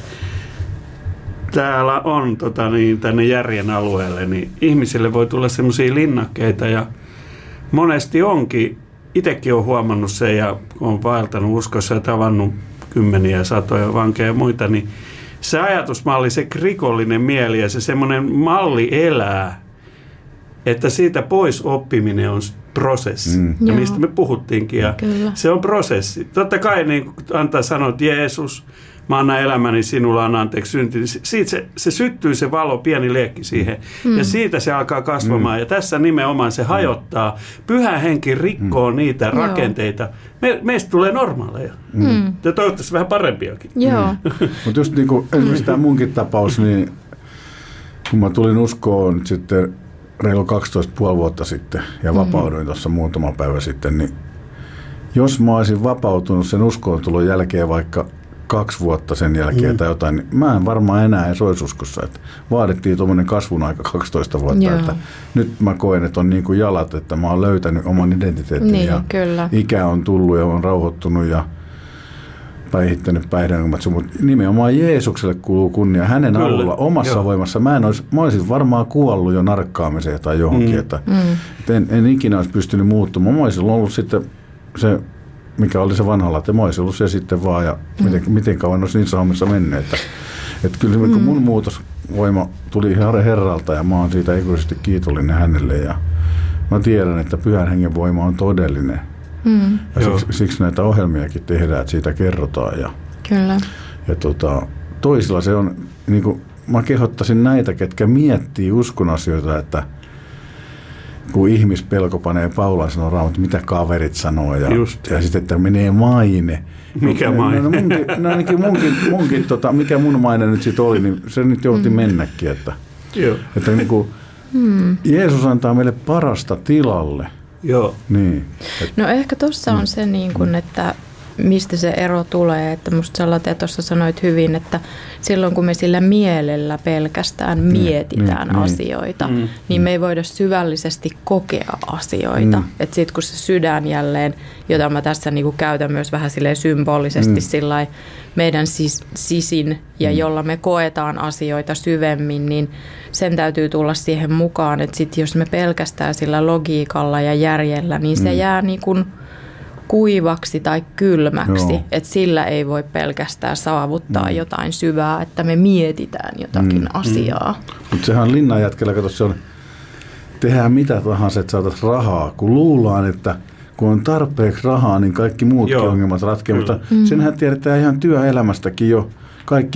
Speaker 4: Täällä on tota, niin, tänne järjen alueelle, niin ihmisille voi tulla semmoisia linnakkeita ja monesti onkin, itsekin olen huomannut sen ja olen vaeltanut uskossa ja tavannut kymmeniä satoja vankeja ja muita, niin se ajatusmalli, se rikollinen mieli ja se semmoinen malli elää, että siitä pois oppiminen on prosessi, mm. ja mistä me puhuttiinkin. Ja se on prosessi. Totta kai niin antaa sanoa, että Jeesus, mä annan elämäni sinulla, anna anteeksi synti. Siitä se, se syttyy se valo, pieni liekki siihen. Mm. Ja siitä se alkaa kasvamaan. Mm. Ja tässä nimenomaan se hajottaa. Pyhä henki rikkoo mm. niitä Joo. rakenteita. Me, meistä tulee normaaleja. Mm. Ja toivottavasti vähän parempiakin.
Speaker 5: Joo.
Speaker 3: Mutta just niin kuin esimerkiksi tämä munkin tapaus, niin kun mä tulin uskoon nyt sitten reilu kaksitoista puoli vuotta sitten ja vapauduin tuossa muutama päivä sitten, niin jos mä olisin vapautunut sen uskoon-tulon jälkeen vaikka kaksi vuotta sen jälkeen mm. tai jotain, niin mä en varmaan enää edes olisi uskossa. Että vaadittiin tuommoinen kasvun aika kaksitoista vuotta, Joo. että nyt mä koen, että on niin kuin jalat, että mä oon löytänyt oman identiteetin
Speaker 5: niin,
Speaker 3: ja
Speaker 5: kyllä.
Speaker 3: ikä on tullut ja on rauhoittunut ja päihittänyt päihdeongelmat, mutta nimenomaan Jeesukselle kuuluu kunnia hänen Kyllä. avulla omassa Joo. voimassa. Mä, en olisi, mä olisin varmaan kuollut jo narkkaamiseen tai johonkin, mm. että mm. en, en ikinä olisi pystynyt muuttumaan. Mä olisin ollut sitten se, mikä oli se vanha laite, mä olisin ollut se sitten vaan ja mm. miten, miten kauan olisi niissä hommissa mennyt. Että, että kyllä se, mm. mun muutosvoima tuli ihan Herralta ja mä oon siitä ikuisesti kiitollinen hänelle ja mä tiedän, että Pyhän Hengen voima on todellinen. Mm. Ja siksi, siksi näitä ohjelmiakin tehdään, että siitä kerrotaan. Ja,
Speaker 5: Kyllä.
Speaker 3: ja tota, toisilla se on, niin kuin mä kehottaisin näitä, ketkä miettii uskon asioita, että kun ihmispelko panee Paulaan sanoo Raamattu, mitä kaverit sanoo ja, ja sitten, että menee maine.
Speaker 4: Mikä maine?
Speaker 3: No, no, munkin, no ainakin munkin, munkin tota, mikä mun maine nyt sitten oli, niin se nyt jouti mm. mennäkin. Että,
Speaker 4: Joo.
Speaker 3: että niin kuin, mm. Jeesus antaa meille parasta tilalle.
Speaker 4: Joo.
Speaker 3: Niin.
Speaker 5: Et, no ehkä tuossa on se, niin kun, että mistä se ero tulee. Että musta Salate tuossa sanoit hyvin, että silloin kun me sillä mielellä pelkästään mm. mietitään mm. asioita, mm. niin me ei voida syvällisesti kokea asioita. Mm. Että sitten kun se sydän jälleen, jota mä tässä niinku käytän myös vähän silleen symbolisesti mm. sillai, meidän sis, sisin ja mm. jolla me koetaan asioita syvemmin, niin sen täytyy tulla siihen mukaan, että sit jos me pelkästään sillä logiikalla ja järjellä, niin se mm. jää niin kuin kuivaksi tai kylmäksi, että sillä ei voi pelkästään saavuttaa mm. jotain syvää, että me mietitään jotakin mm. asiaa. Mm.
Speaker 3: Mutta sehän on linnanjätkellä, kato, se on tehdään mitä tahansa, että saataisiin rahaa, kun luullaan, että kun on tarpeeksi rahaa, niin kaikki muutkin Joo. ongelmat ratkeavat, mutta mm. senhän tiedetään ihan työelämästäkin jo kaikki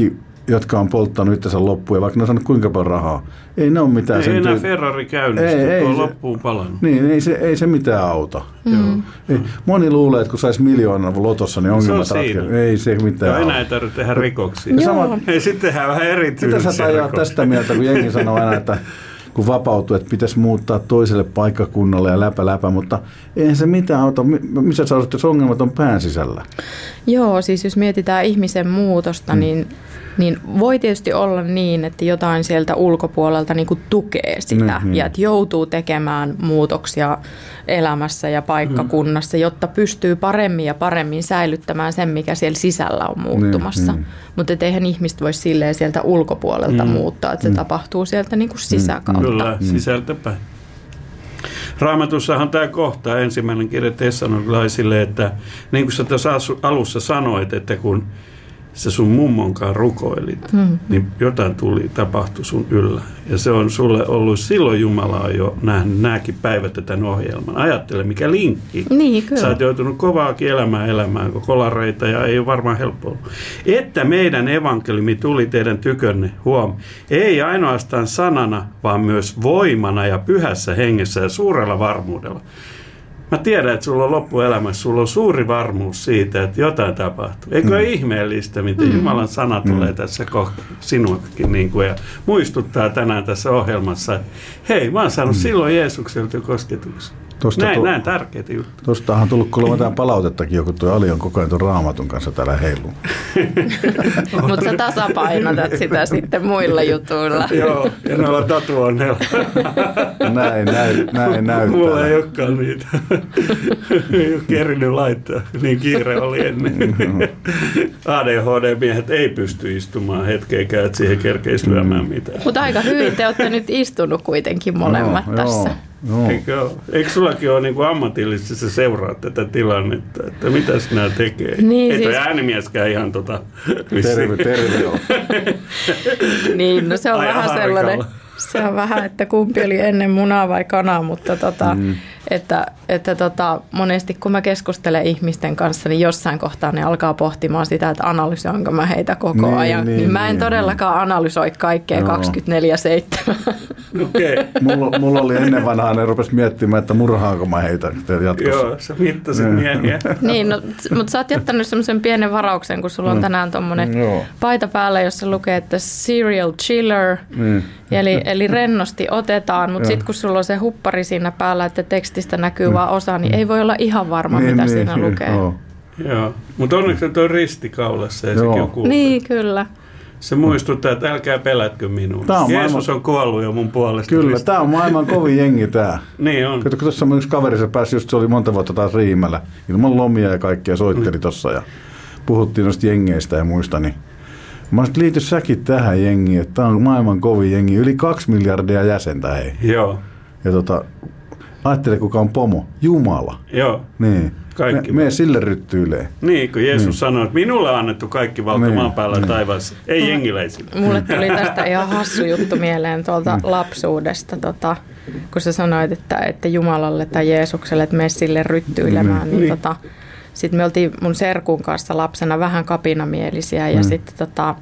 Speaker 3: jotka on polttanut itsensä loppuun, ja vaikka ne on saanut kuinka paljon rahaa. Ei ne ole mitään.
Speaker 4: Ei enää tyy- Ferrari käynnissä, kun on loppuun palannut.
Speaker 3: Niin, ei se, ei se mitään auta.
Speaker 5: Mm.
Speaker 3: Ei, moni luulee, että kun saisi miljoonan lotossa, niin ongelmat ratkeaa. Ei se mitään
Speaker 4: auta. Enää ei tarvitse tehdä rikoksia. Sama, ei sitten tehdään vähän erityisiä
Speaker 3: mitä sä tajaa tästä mieltä, kun jengi sanoo aina, että kun vapautuu, että pitäisi muuttaa toiselle paikkakunnalle ja läpä läpä, mutta eihän se mitään auta. Missä sä olet, jos ongelmat on pään sisällä?
Speaker 5: Joo, siis jos mietitään ihmisen muutosta, mm. niin, niin voi tietysti olla niin, että jotain sieltä ulkopuolelta niin kuin tukee sitä mm-hmm. ja että joutuu tekemään muutoksia elämässä ja paikkakunnassa, mm. jotta pystyy paremmin ja paremmin säilyttämään sen, mikä siellä sisällä on muuttumassa. Mm-hmm. Mutta eihän ihmistä voi silleen sieltä ulkopuolelta mm. muuttaa, että se mm. tapahtuu sieltä niin kuin sisäkautta.
Speaker 4: Kyllä, sisältäpäin. Raamatussahan tämä kohta, ensimmäinen kirja Tessalonilaisille, että niin kuin sä tässä alussa sanoit, että kun sä sun mummonkaan rukoilit, hmm. niin jotain tuli, tapahtui sun yllä. Ja se on sulle ollut, silloin Jumala on jo nähnyt nämäkin päivät tämän ohjelman. Ajattele, mikä linkki.
Speaker 5: Niin, kyllä.
Speaker 4: Sä oot joutunut kovaakin elämään elämään, kolareita ja ei ole varmaan helppo ollut. Että meidän evankeliumi tuli teidän tykönne, huom, ei ainoastaan sanana, vaan myös voimana ja pyhässä hengessä ja suurella varmuudella. Mä tiedän, että sulla on loppuelämässä, sulla on suuri varmuus siitä, että jotain tapahtuu. Eikö mm. ole ihmeellistä, miten mm. Jumalan sana tulee mm. tässä kohta sinuakin niin kuin, ja muistuttaa tänään tässä ohjelmassa, että hei, mä oon saanut mm. silloin Jeesukselta jo kosketuksen. Näin, tu- näin tärkeitä juttuja.
Speaker 3: Tuosta on tullut kuulemma tämän palautettakin, joku tuo Ali on koko ajan tuon Raamatun kanssa täällä heiluu.
Speaker 5: Mutta sä tasapainotat sitä sitten muilla jutuilla.
Speaker 4: Joo, ja noilla tatuoinneilla.
Speaker 3: näin, näin, näin näyttää.
Speaker 4: Mulla ei olekaan niitä. Ei ole kerinyt laittaa, niin kiire oli ennen. A D H D-miehet ei pysty istumaan hetkeäkään, että siihen kerkeisi lyömään mitään.
Speaker 5: Mutta aika hyvin te olette nyt istunut kuitenkin molemmat no, tässä.
Speaker 3: Joo. No.
Speaker 4: Eikö, eikö sullakin ole niin kuin ammatillisesti sä seuraat tätä tilannetta, että mitäs nämä tekee?
Speaker 5: Niin,
Speaker 4: ei
Speaker 5: siis...
Speaker 4: toi äänimieskään ihan tota...
Speaker 3: Terve, terve on.
Speaker 5: Niin, no se on
Speaker 4: Ai
Speaker 5: vähän
Speaker 4: harkalla.
Speaker 5: sellainen, se on vähän, että kumpi oli ennen munaa vai kanaa, mutta tota, mm. että, että tota, monesti kun mä keskustelen ihmisten kanssa, niin jossain kohtaa ne alkaa pohtimaan sitä, että analysoinko mä heitä koko
Speaker 3: niin,
Speaker 5: ajan. Niin, niin mä en niin, todellakaan niin. analysoi kaikkea no. kaksikymmentäneljä seitsemän.
Speaker 4: Okei. Okay.
Speaker 3: Mulla, mulla oli ennen vanhaa, ne rupesi miettimään, että murhaanko mä heitä jatkossa.
Speaker 4: Joo, sä mittasit miehiä.
Speaker 5: Niin, no, mutta sä oot jättänyt semmoisen pienen varauksen, kun sulla on tänään tommonen mm. paita päällä, jossa lukee, että serial chiller, mm. eli, eli rennosti otetaan, mutta sitten kun sulla on se huppari siinä päällä, että tekstistä näkyy mm. vaan osa, niin ei voi olla ihan varma, niin, mitä niin, siinä niin, lukee. Joo,
Speaker 4: joo. Mutta onneksi tuo risti kaulassa ja sekin on kuultu.
Speaker 5: Niin, kyllä.
Speaker 4: Se muistuttaa, että älkää pelätkö minua. Jeesus maailman... on kuollut jo mun puolesta.
Speaker 3: Kyllä, tämä on maailman kovin jengi tämä.
Speaker 4: Niin on.
Speaker 3: Kato, kun tuossa yksi kaveri, se pääsi just, se oli monta vuotta taas Riimällä. Ilman lomia ja kaikkea soitteli tuossa ja puhuttiin noista jengeistä ja muista. Niin mä olisin, liity säkin tähän jengiin, että tämä on maailman kovin jengi. Yli kaksi miljardia jäsentä, hei.
Speaker 4: Joo.
Speaker 3: Ja tota, ajattele kuka on pomo. Jumala.
Speaker 4: Joo.
Speaker 3: Niin.
Speaker 4: Kaikki
Speaker 3: me, me sille ryttyylee.
Speaker 4: Niin, kun Jeesus niin. sanoi, että minulle on annettu kaikki valta niin. maan päällä niin. taivaassa, ei mulle, jengiläisille.
Speaker 5: Mulle tuli tästä ihan hassu juttu mieleen tuolta mm. lapsuudesta, tota, kun sä sanoit, että, että Jumalalle tai Jeesukselle, että mene sille ryttyilemään. Mm. Niin, niin. Tota, sitten me oltiin mun serkun kanssa lapsena vähän kapinamielisiä ja mm. sitten tota,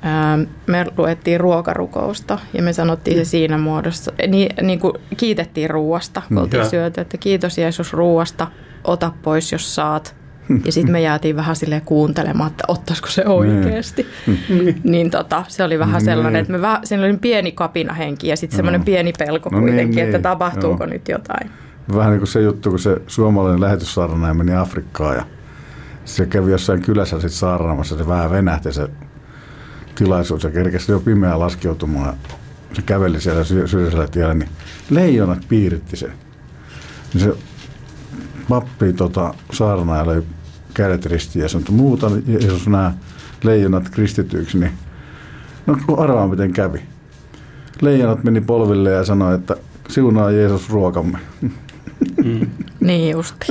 Speaker 5: me luettiin ruokarukousta ja me sanottiin se siinä muodossa, niin, niin kuin kiitettiin ruuasta, kun oltiin mm. syöty, että kiitos Jeesus ruuasta. Ota pois, jos saat. Ja sitten me jäätiin vähän silleen kuuntelemaan, että ottaisiko se oikeasti. Niin tota, se oli vähän sellainen, että me vähän, siinä oli pieni kapinahenki ja sitten semmoinen pieni pelko no kuitenkin, niin, että tapahtuuko joo. nyt jotain.
Speaker 3: Vähän niin kuin se juttu, kun se suomalainen lähetyssaarnaaja meni Afrikkaan ja se kävi jossain kylässä sitten saarnaamassa, se vähän venähti se tilaisuus ja kerkesi jo pimeään laskeutumaan. Se käveli siellä syrjäisellä tiellä, niin leijonat piiritti sen. Niin se pappi tota, saarnaaja löi kädet ristiin ja sanoi, että muuta Jeesus nämä leijonat kristityiksi, niin no arvaa miten kävi. Leijonat meni polville ja sanoi, että siunaa Jeesus ruokamme.
Speaker 5: Mm. Niin justi.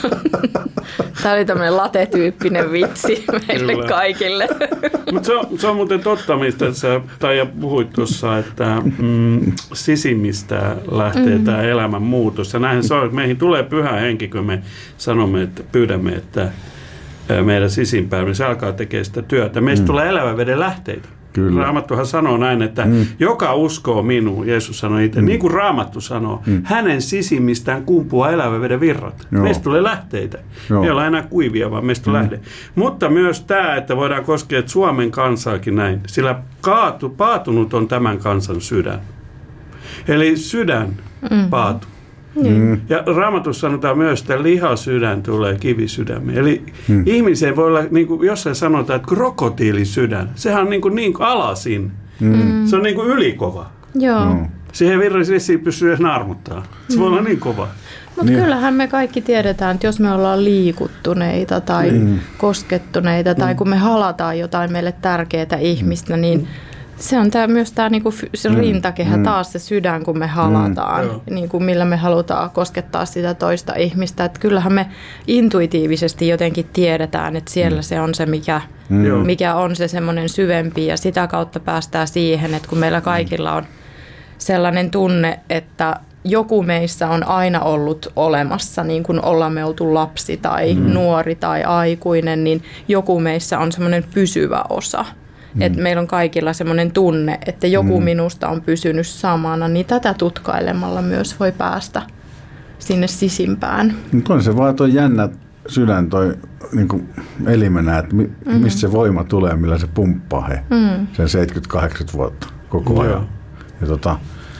Speaker 5: Tämä oli tämmöinen latetyyppinen vitsi meille Kyllä. kaikille.
Speaker 4: Mutta se, se on muuten totta, mistä sä Taija puhuit tuossa, että mm, sisimmistä lähtee mm. tämä elämän muutos. Ja näinhän se on, että meihin tulee pyhä henki, kun me sanomme, että pyydämme, että meidän sisimpäämme se alkaa tekemään sitä työtä. Meistä mm. tulee elävän veden lähteitä.
Speaker 3: Kyllä.
Speaker 4: Raamattuhan sanoo näin, että mm. joka uskoo minuun, Jeesus sanoi itse, mm. niin kuin Raamattu sanoo, mm. hänen sisimmistään kumpuaa elävän veden virrat. Joo. Meistä tulee lähteitä. Joo. Me ei olla enää kuivia, vaan meistä mm. lähde. Mutta myös tämä, että voidaan koskea Suomen kansaakin näin, sillä kaatu, paatunut on tämän kansan sydän. Eli sydän mm. paatu. Mm. Ja Raamatussa sanotaan myös, että lihasydän tulee kivisydämeen. Eli mm. ihmiseen voi olla, niin kuin jossain sanotaan, että krokotiilisydän. Sehän on niin kuin, niin kuin alasin. Mm. Se on niin kuin ylikova.
Speaker 5: Joo.
Speaker 3: Mm.
Speaker 4: Siihen virallisesti ei pysty edes naarmuttaa. Se mm. voi olla niin kova.
Speaker 5: Mutta niin. Kyllähän me kaikki tiedetään, että jos me ollaan liikuttuneita tai mm. koskettuneita tai mm. kun me halataan jotain meille tärkeää ihmistä, niin mm. se on tää, myös tämä niinku, se rintakehä, mm. taas se sydän, kun me halataan, mm. niinku, millä me halutaan koskettaa sitä toista ihmistä. Et kyllähän me intuitiivisesti jotenkin tiedetään, että siellä mm. se on se, mikä, mm. mikä on se semmoinen syvempi. Ja sitä kautta päästään siihen, että kun meillä kaikilla on sellainen tunne, että joku meissä on aina ollut olemassa, niin kuin ollaan me oltu lapsi tai mm. nuori tai aikuinen, niin joku meissä on semmoinen pysyvä osa. Mm. Että meillä on kaikilla semmoinen tunne, että joku mm. minusta on pysynyt samana, niin tätä tutkailemalla myös voi päästä sinne sisimpään.
Speaker 3: Mutta on se vaan tuo jännä sydän toi niin kuin elimenä, että mi, mm-hmm. mistä se voima tulee, millä se pumppaa he mm. sen seitsemänkymmentä–kahdeksankymmentä vuotta koko ajan. Joo. Ja tota,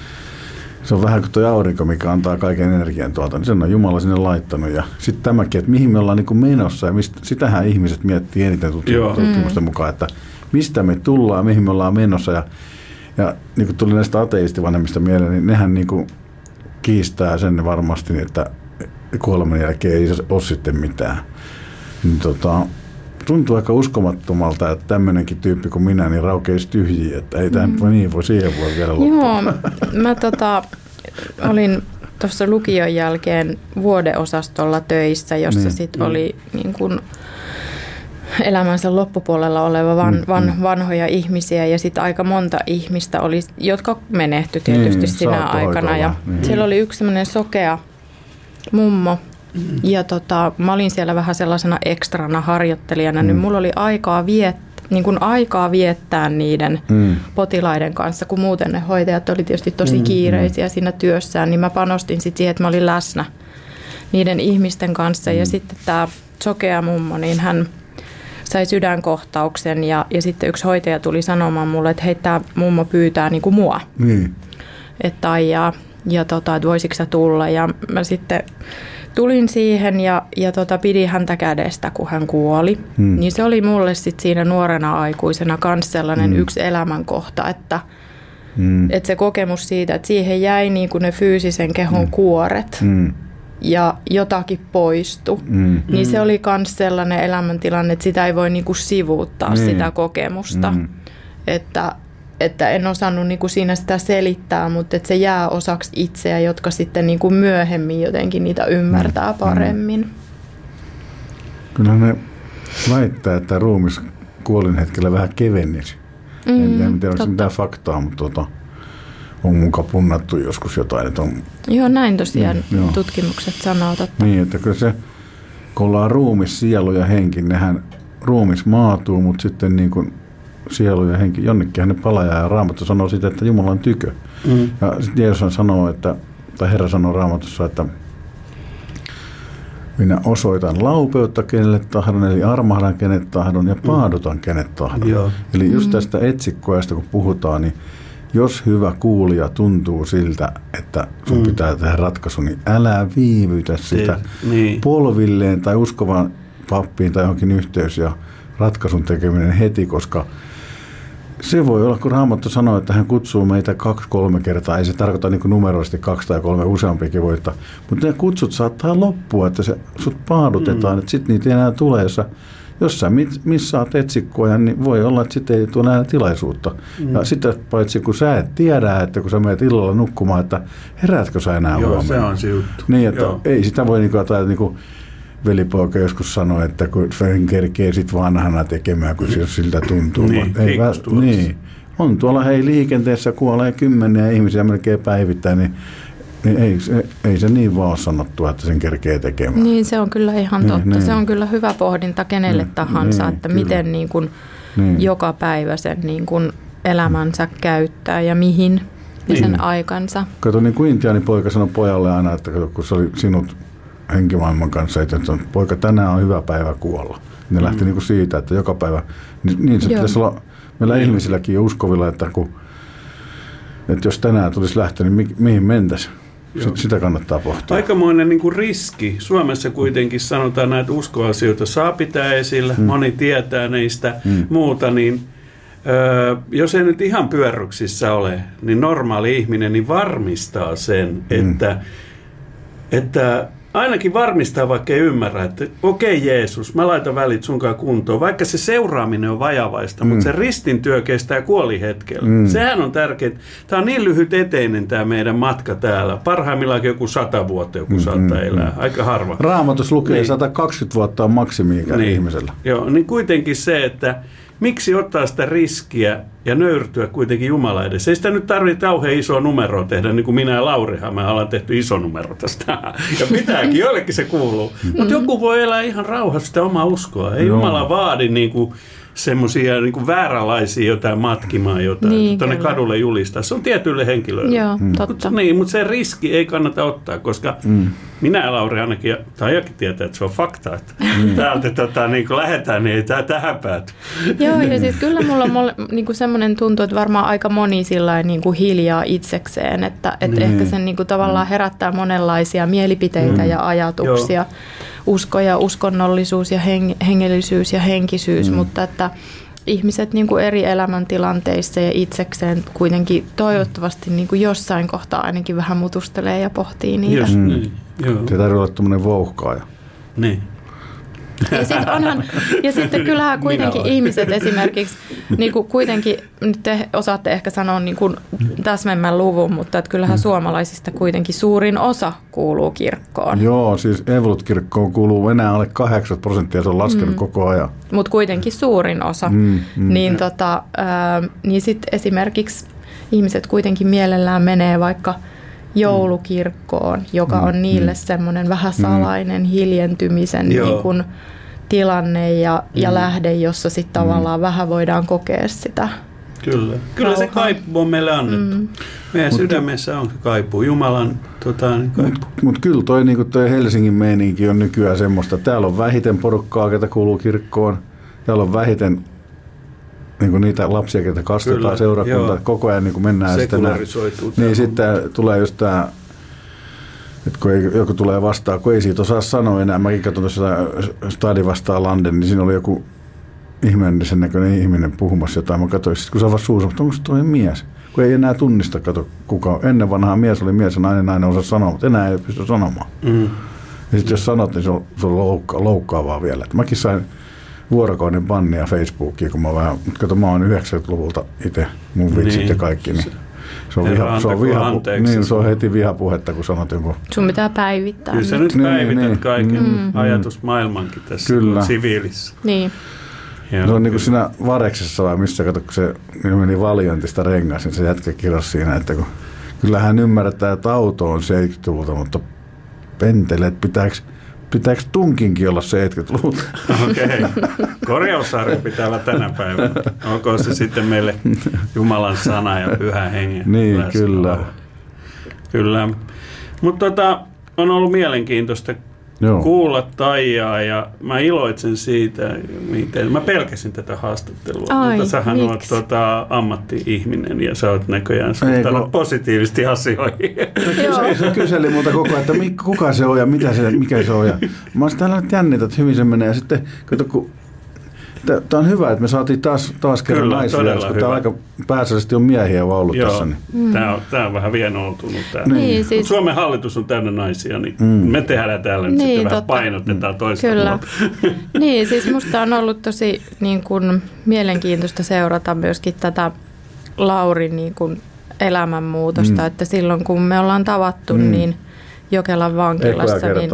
Speaker 3: se on vähän kuin tuo aurinko, mikä antaa kaiken energian tuolta, niin sen on Jumala sinne laittanut. Ja sitten tämäkin, että mihin me ollaan niin kuin menossa, ja mistä, sitähän ihmiset miettii eniten tutkimusten mm. mukaan, että mistä me tullaan, mihin me ollaan menossa. Ja, ja niin kuin tuli näistä ateistivanhemmista mieleen, niin nehän niin kuin kiistää sen varmasti, että kuoleman jälkeen ei ole sitten mitään. Niin tota, tuntuu aika uskomattomalta, että tämmöinenkin tyyppi kuin minä niin raukeisi tyhjiä, että ei tämä mm. niin voi siihen voi vielä loppua.
Speaker 5: Joo, mä tota, olin tuossa lukion jälkeen vuodeosastolla töissä, jossa niin. sitten oli niin kuin elämänsä loppupuolella oleva van, van, vanhoja ihmisiä ja sitten aika monta ihmistä oli, jotka menehtyi tietysti niin, sinä aikana. Ja niin. Siellä oli yksi semmoinen sokea mummo ja tota, mä olin siellä vähän sellaisena ekstrana harjoittelijana, mm. niin mulla oli aikaa, viet, niin kuin aikaa viettää niiden mm. potilaiden kanssa, kun muuten ne hoitajat oli tietysti tosi mm. kiireisiä siinä työssään, niin mä panostin sitten siihen, että mä olin läsnä niiden ihmisten kanssa mm. ja sitten tämä sokea mummo, niin hän sai sydänkohtauksen ja, ja sitten yksi hoitaja tuli sanomaan mulle, että hei, tämä mummo pyytää niin kuin mua, mm. että ja, ja tota, että voisitko sä tulla ja mä sitten tulin siihen ja, ja tota, pidin häntä kädestä, kun hän kuoli. Hmm. Niin se oli mulle sit siinä nuorena aikuisena myös sellainen hmm. yksi elämänkohta, että, hmm. että se kokemus siitä, että siihen jäi niin kuin ne fyysisen kehon hmm. kuoret hmm. ja jotakin poistui. Hmm. Niin se oli myös sellainen elämäntilanne, että sitä ei voi niin kuin sivuuttaa hmm. sitä kokemusta. Hmm. Että että en osannut niin kuin siinä sitä selittää, mutta että se jää osaksi itseä, jotka sitten niin kuin myöhemmin jotenkin niitä ymmärtää paremmin.
Speaker 3: Kyllä ne väittää, että ruumis kuolin hetkellä vähän kevenisi. Mm, en, en tiedä, onko mitään faktaa, mutta tota, on muka punnattu joskus jotain. Että on,
Speaker 5: joo, näin tosiaan mm, tutkimukset sanoo totta.
Speaker 3: Niin, että kyllä se, kun ollaan ruumis, sielu ja henki, nehän ruumis maatuu, mutta sitten niin kuin sielu ja henki, jonnekin ne palaa ja Raamattu sanoo sitä, että Jumala on tykö. Mm. Ja sitten Jeesus sanoo, että, tai Herra sanoo Raamatussa, että minä osoitan laupeutta kenelle tahdon, eli armahdan kenet tahdon ja paadutan kenet tahdon. Mm. Eli just tästä etsikkoajasta kun puhutaan, niin jos hyvä kuulija tuntuu siltä, että sun mm. pitää tehdä ratkaisu, niin älä viivytä sitä niin. polvilleen tai uskovan pappiin tai johonkin yhteys ja ratkaisun tekeminen heti, koska se voi olla, kun Raamattu sanoo, että hän kutsuu meitä kaksi, kolme kertaa. Ei se tarkoita niin kuin numeroisesti kaksi tai kolme useampikin voittaa. Mutta ne kutsut saattaa loppua, että se, sut paadutetaan, mm. että sitten niitä ei enää tule. Jos sä, jos sä missaat etsikkoja, niin voi olla, että sitten ei tule enää tilaisuutta. Mm. Ja sitten paitsi kun sä et tiedä, että kun sä menet illalla nukkumaan, että heräätkö sä enää
Speaker 4: Joo,
Speaker 3: huomenna.
Speaker 4: se on se juttu.
Speaker 3: Niin, että Joo. ei sitä voi niin kuin, niin kuin velipoika joskus sanoi, että kun sen kerkee sit vanhana tekemään, kun se siltä tuntuu.
Speaker 4: niin,
Speaker 3: ei vä, niin, on tuolla hei liikenteessä kuolee kymmeniä ihmisiä melkein päivittäin, niin, niin ei, se, ei se niin vaan ole sanottu, että sen kerkee tekemään.
Speaker 5: Niin, se on kyllä ihan totta. Niin, niin. Se on kyllä hyvä pohdinta kenelle niin, tahansa, niin, että kyllä. miten niin kun niin. joka päivä sen niin kuin elämänsä käyttää ja mihin ja niin. sen aikansa.
Speaker 3: Kato, niin kuin intiaanipoika sanoi pojalle aina, että kato, kun se oli sinut henkimaailman kanssa, että poika, tänään on hyvä päivä kuolla. Ne mm. lähti niin kuin siitä, että joka päivä, niin, niin se Joo. pitäisi olla meillä mm. ihmisilläkin ja uskovilla, että, kun, että jos tänään tulisi lähteä, niin mi, mihin mentäisiin? Joo. Sitä kannattaa pohtia.
Speaker 4: Aikamoinen niin kuin riski. Suomessa kuitenkin sanotaan näitä uskoasioita saa pitää esillä, mm. moni tietää niistä mm. muuta, niin Öö, jos ei nyt ihan pyörryksissä ole, niin normaali ihminen niin varmistaa sen, mm. että, että ainakin varmistaa, vaikka ei ymmärrä, että okei okay, Jeesus, mä laitan välit sunkaan kuntoon, vaikka se seuraaminen on vajavaista, mm. mutta se ristin työ kestää kuolihetkellä. Mm. Sehän on tärkeää. Tämä on niin lyhyt eteinen tämä meidän matka täällä. Parhaimmillaan joku sata vuotta joku mm. saattaa mm. elää. Aika harva.
Speaker 3: Raamatus lukee niin. sata kaksikymmentä vuotta on maksimi-ikä
Speaker 4: niin.
Speaker 3: ihmisellä.
Speaker 4: Joo, niin kuitenkin se, että miksi ottaa sitä riskiä ja nöyrtyä kuitenkin Jumala edessä? Ei sitä nyt tarvitse kauhean isoa numeroa tehdä, niin kuin minä ja Laurihan, me ollaan tehty iso numero tästä. Ja pitääkin, joillekin se kuuluu. Mutta joku voi elää ihan rauhassa sitä omaa uskoa. Ei Joo. Jumala vaadi niin kuin semmoisia niin kuin vääränlaisia jotain matkimaan jotain, niin, tuonne kadulle julistaa. Se on tietyille henkilöille.
Speaker 5: Joo, mm. totta.
Speaker 4: Mut, niin, mutta se riski ei kannata ottaa, koska mm. minä ja Lauri ainakin, tai jokin tietää, että se on fakta, että mm. täältä tota, niin kun lähdetään, niin ei tämä tähän pääty.
Speaker 5: Joo, ja siis kyllä mulla on niin kuin semmoinen tuntu, että varmaan aika moni sillain niin kuin hiljaa itsekseen, että, että mm. ehkä sen niin kuin tavallaan herättää monenlaisia mielipiteitä mm. ja ajatuksia. Joo. Usko ja uskonnollisuus ja heng- hengellisyys ja henkisyys, mm. mutta että ihmiset niin kuin eri elämäntilanteissa ja itsekseen kuitenkin toivottavasti niin kuin jossain kohtaa ainakin vähän mutustelee ja pohtii niitä.
Speaker 4: Just, mm. niin. Joo.
Speaker 3: Se tarvitsee olla tämmöinen vouhkaaja.
Speaker 4: Niin.
Speaker 5: Ja, sit onhan, ja sitten kyllähän kuitenkin ihmiset esimerkiksi, niin kuin kuitenkin, nyt te osaatte ehkä sanoa niin kuin täsmemmän luvun, mutta että kyllähän suomalaisista kuitenkin suurin osa kuuluu kirkkoon.
Speaker 3: Joo, siis Evolut-kirkkoon kuuluu enää alle kahdeksankymmentä prosenttia, se on laskenut mm. koko ajan.
Speaker 5: Mutta kuitenkin suurin osa. Mm, mm. Niin, tota, ää, niin sitten esimerkiksi ihmiset kuitenkin mielellään menee vaikka joulukirkkoon, joka mm, on niille mm. semmoinen vähän salainen mm. hiljentymisen niin kuin tilanne ja, ja mm. lähde, jossa sitten tavallaan mm. vähän voidaan kokea sitä.
Speaker 4: Kyllä, Kyllä se kaipuu on meille annettu. Mm. Meidän Mut, sydämessä on se kaipuu, Jumalan tota, kaipuu.
Speaker 3: Mutta mut kyllä toi, niin toi Helsingin meininki on nykyään semmoista. Täällä on vähiten porukkaa, ketä kuuluu kirkkoon. Täällä on vähiten niin niitä lapsia, ketä kastetaan seurakuntaa. Koko ajan niin mennään.
Speaker 4: Sekularisoituu.
Speaker 3: Niin sitten tulee just tämä, että kun ei, joku tulee vastaan, kun ei siitä osaa sanoa enää. Mäkin katson tuossa Stadi vastaan Landen, niin siinä oli joku ihmeellisen näköinen ihminen puhumassa jotain. Mä katsoin, kun se avasi suussa, mutta onko se toi mies? Kun ei enää tunnista, kato kuka. Ennen vanhaa mies oli mies ja nainen nainen osaa sanoa, mutta enää ei pysty sanomaan. Mm. Ja sitten jos sanot, niin se on, se on loukka, loukkaavaa vielä. Et mäkin sain vuorokauden bannia Facebookiin, kun mä vähän, mutta kato, mä oon yhdeksänkymmentäluvulta itse, mun vitsit niin. ja kaikki, niin se on, viha, se, on viha, niin, se on heti vihapuhetta, kun sanot jonkun.
Speaker 5: Sun pitää päivittää.
Speaker 4: Kyllä sä nyt niin, päivität niin, kaiken mm. ajatusmaailmankin tässä Kyllä. siviilissä.
Speaker 5: Niin.
Speaker 3: Ja, se on niin kuin siinä Vareksessa vai missä, kato, kun se meni Valiontista rengas, niin se jätkä kirosi siinä, että kun, kyllähän ymmärretään, että auto on seitsemänkymmentäluvulta, mutta pentele, että pitääkö Pitääkö tunkinkin olla seitsemänkymmentäluvulta?
Speaker 4: Okei. Okay. Korjaussarja pitää olla tänä päivänä. Onko se sitten meille Jumalan sana ja pyhä hengen?
Speaker 3: Niin, läsnä kyllä.
Speaker 4: Kyllä. Mutta tota, on ollut mielenkiintoista Joo. kuulla Taijaa ja mä iloitsen siitä, miten mä pelkäsin tätä haastattelua.
Speaker 5: Ai,
Speaker 4: mutta sähän miksi? oot tota, ammatti-ihminen ja sä oot näköjään suhtanut positiivisesti asioihin.
Speaker 3: Se kyseli muuta koko ajan, että kuka se on ja mitä se, mikä se on. Ja mä olisin täällä nyt jännitä, että hyvin se menee. Ja sitten, kato, kun tämä on hyvä, että me saatiin taas, taas kerran naisia, koska tämä aika pääsäisesti on miehiä vaan ollut tässä. Niin.
Speaker 4: Mm. Tämä, on, tämä on vähän vienoutunut.
Speaker 5: Niin, siis
Speaker 4: Suomen hallitus on täynnä naisia, niin mm. me tehdään täällä nyt niin, sitten vähän painotetaan toista.
Speaker 5: Kyllä. Niin, siis musta on ollut tosi niin kuin, mielenkiintoista seurata myöskin tätä Laurin niin kuin, elämänmuutosta, mm. että silloin kun me ollaan tavattu, mm. niin Jokelan vankilassa, niin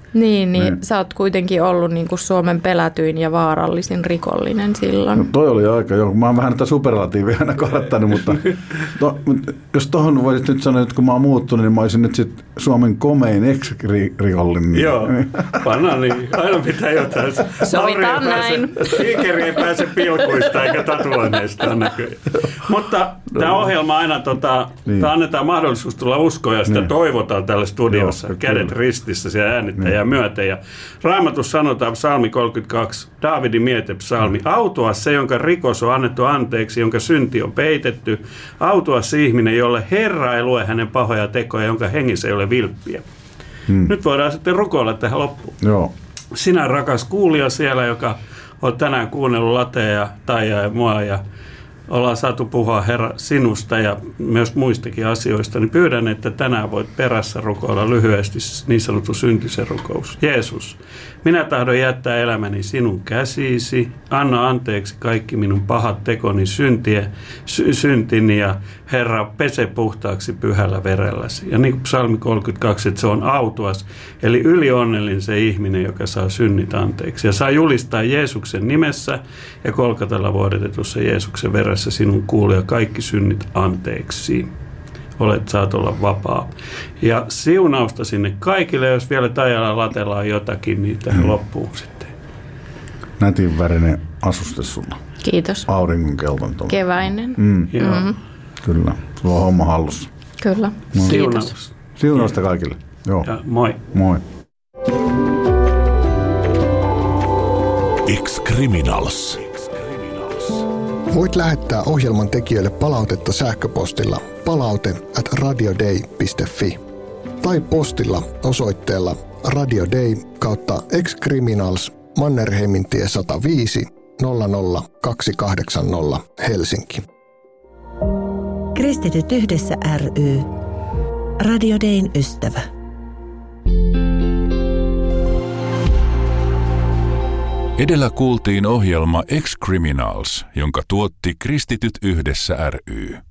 Speaker 5: Niin, niin,
Speaker 3: Niin.
Speaker 5: sä oot kuitenkin ollut niin kuin Suomen pelätyin ja vaarallisin rikollinen silloin.
Speaker 3: No toi oli aika jo. Mä oon vähän näitä superlatiivia aina kannattanut, mutta to, jos tohon voisit nyt sanoa, että kun mä oon muuttunut, niin mä olisin nyt sit Suomen komein ex-rikollinen.
Speaker 4: Joo, pannaan niin. Aina pitää jotain.
Speaker 5: Sovitaan näin.
Speaker 4: Tiikeri ei pääse pilkuista eikä tatuoinneista näköjään. Mutta tämä ohjelma aina, tota,
Speaker 3: Niin.
Speaker 4: annetaan mahdollisuus tulla uskoon ja sitä
Speaker 3: Niin.
Speaker 4: toivotaan täällä studiossa.
Speaker 3: Joo,
Speaker 4: kädet
Speaker 3: kyllä.
Speaker 4: ristissä siellä äänittäjää myöten. Ja Raamatussa sanotaan psalmi kolmekymmentäkaksi, Daavidin mietepsalmi. Autua se, jonka rikos on annettu anteeksi, jonka synti on peitetty. Autua se ihminen, jolle Herra ei lue hänen pahoja tekoja, jonka hengissä ei ole vilppiä.
Speaker 3: Hmm.
Speaker 4: Nyt voidaan sitten rukoilla tähän loppuun.
Speaker 3: Joo.
Speaker 4: Sinä rakas kuulija siellä, joka olet tänään kuunnellut Latea ja Taijaa ja mua ja ollaan saatu puhua Herra sinusta ja myös muistakin asioista, niin pyydän, että tänään voit perässä rukoilla lyhyesti niin sanottu syntisen rukous. Jeesus, minä tahdon jättää elämäni sinun käsiisi, anna anteeksi kaikki minun pahat tekoni syntiä, sy- syntini ja Herra, pese puhtaaksi pyhällä verelläsi. Ja niin kuin psalmi kolmekymmentäkaksi, että se on autuas, eli ylionnellinen se ihminen, joka saa synnit anteeksi. Ja saa julistaa Jeesuksen nimessä ja Kolkatalla vuodetetussa Jeesuksen veressä sinun kuulija kaikki synnit anteeksi. Olet, saat olla vapaa. Ja siunausta sinne kaikille, jos vielä Taijalla latellaan jotakin, niin tähän hmm. loppuun sitten.
Speaker 3: Nätin värinen asuste sulla.
Speaker 5: Kiitos.
Speaker 3: Auringon kelton tuolla.
Speaker 5: Keväinen.
Speaker 3: Mm.
Speaker 4: Joo.
Speaker 5: Mm-hmm.
Speaker 3: Kyllä. Sulla on homma hallussa.
Speaker 5: Kyllä.
Speaker 3: No.
Speaker 5: Kiitos.
Speaker 4: Siunaus.
Speaker 3: Siunausta kaikille. Joo.
Speaker 4: Ja moi.
Speaker 3: Moi.
Speaker 1: Ex-Criminals.
Speaker 7: Voit lähettää ohjelman tekijöille palautetta sähköpostilla palaute at radiodei piste fi tai postilla osoitteella radiodei kautta ex-criminals Mannerheimintie sata viisi nolla nolla kaksi kahdeksan nolla Helsinki.
Speaker 2: Kristityt yhdessä ry. Radio Dayn ystävä.
Speaker 1: Edellä kuultiin ohjelma Ex-Criminals, jonka tuotti Kristityt yhdessä ry.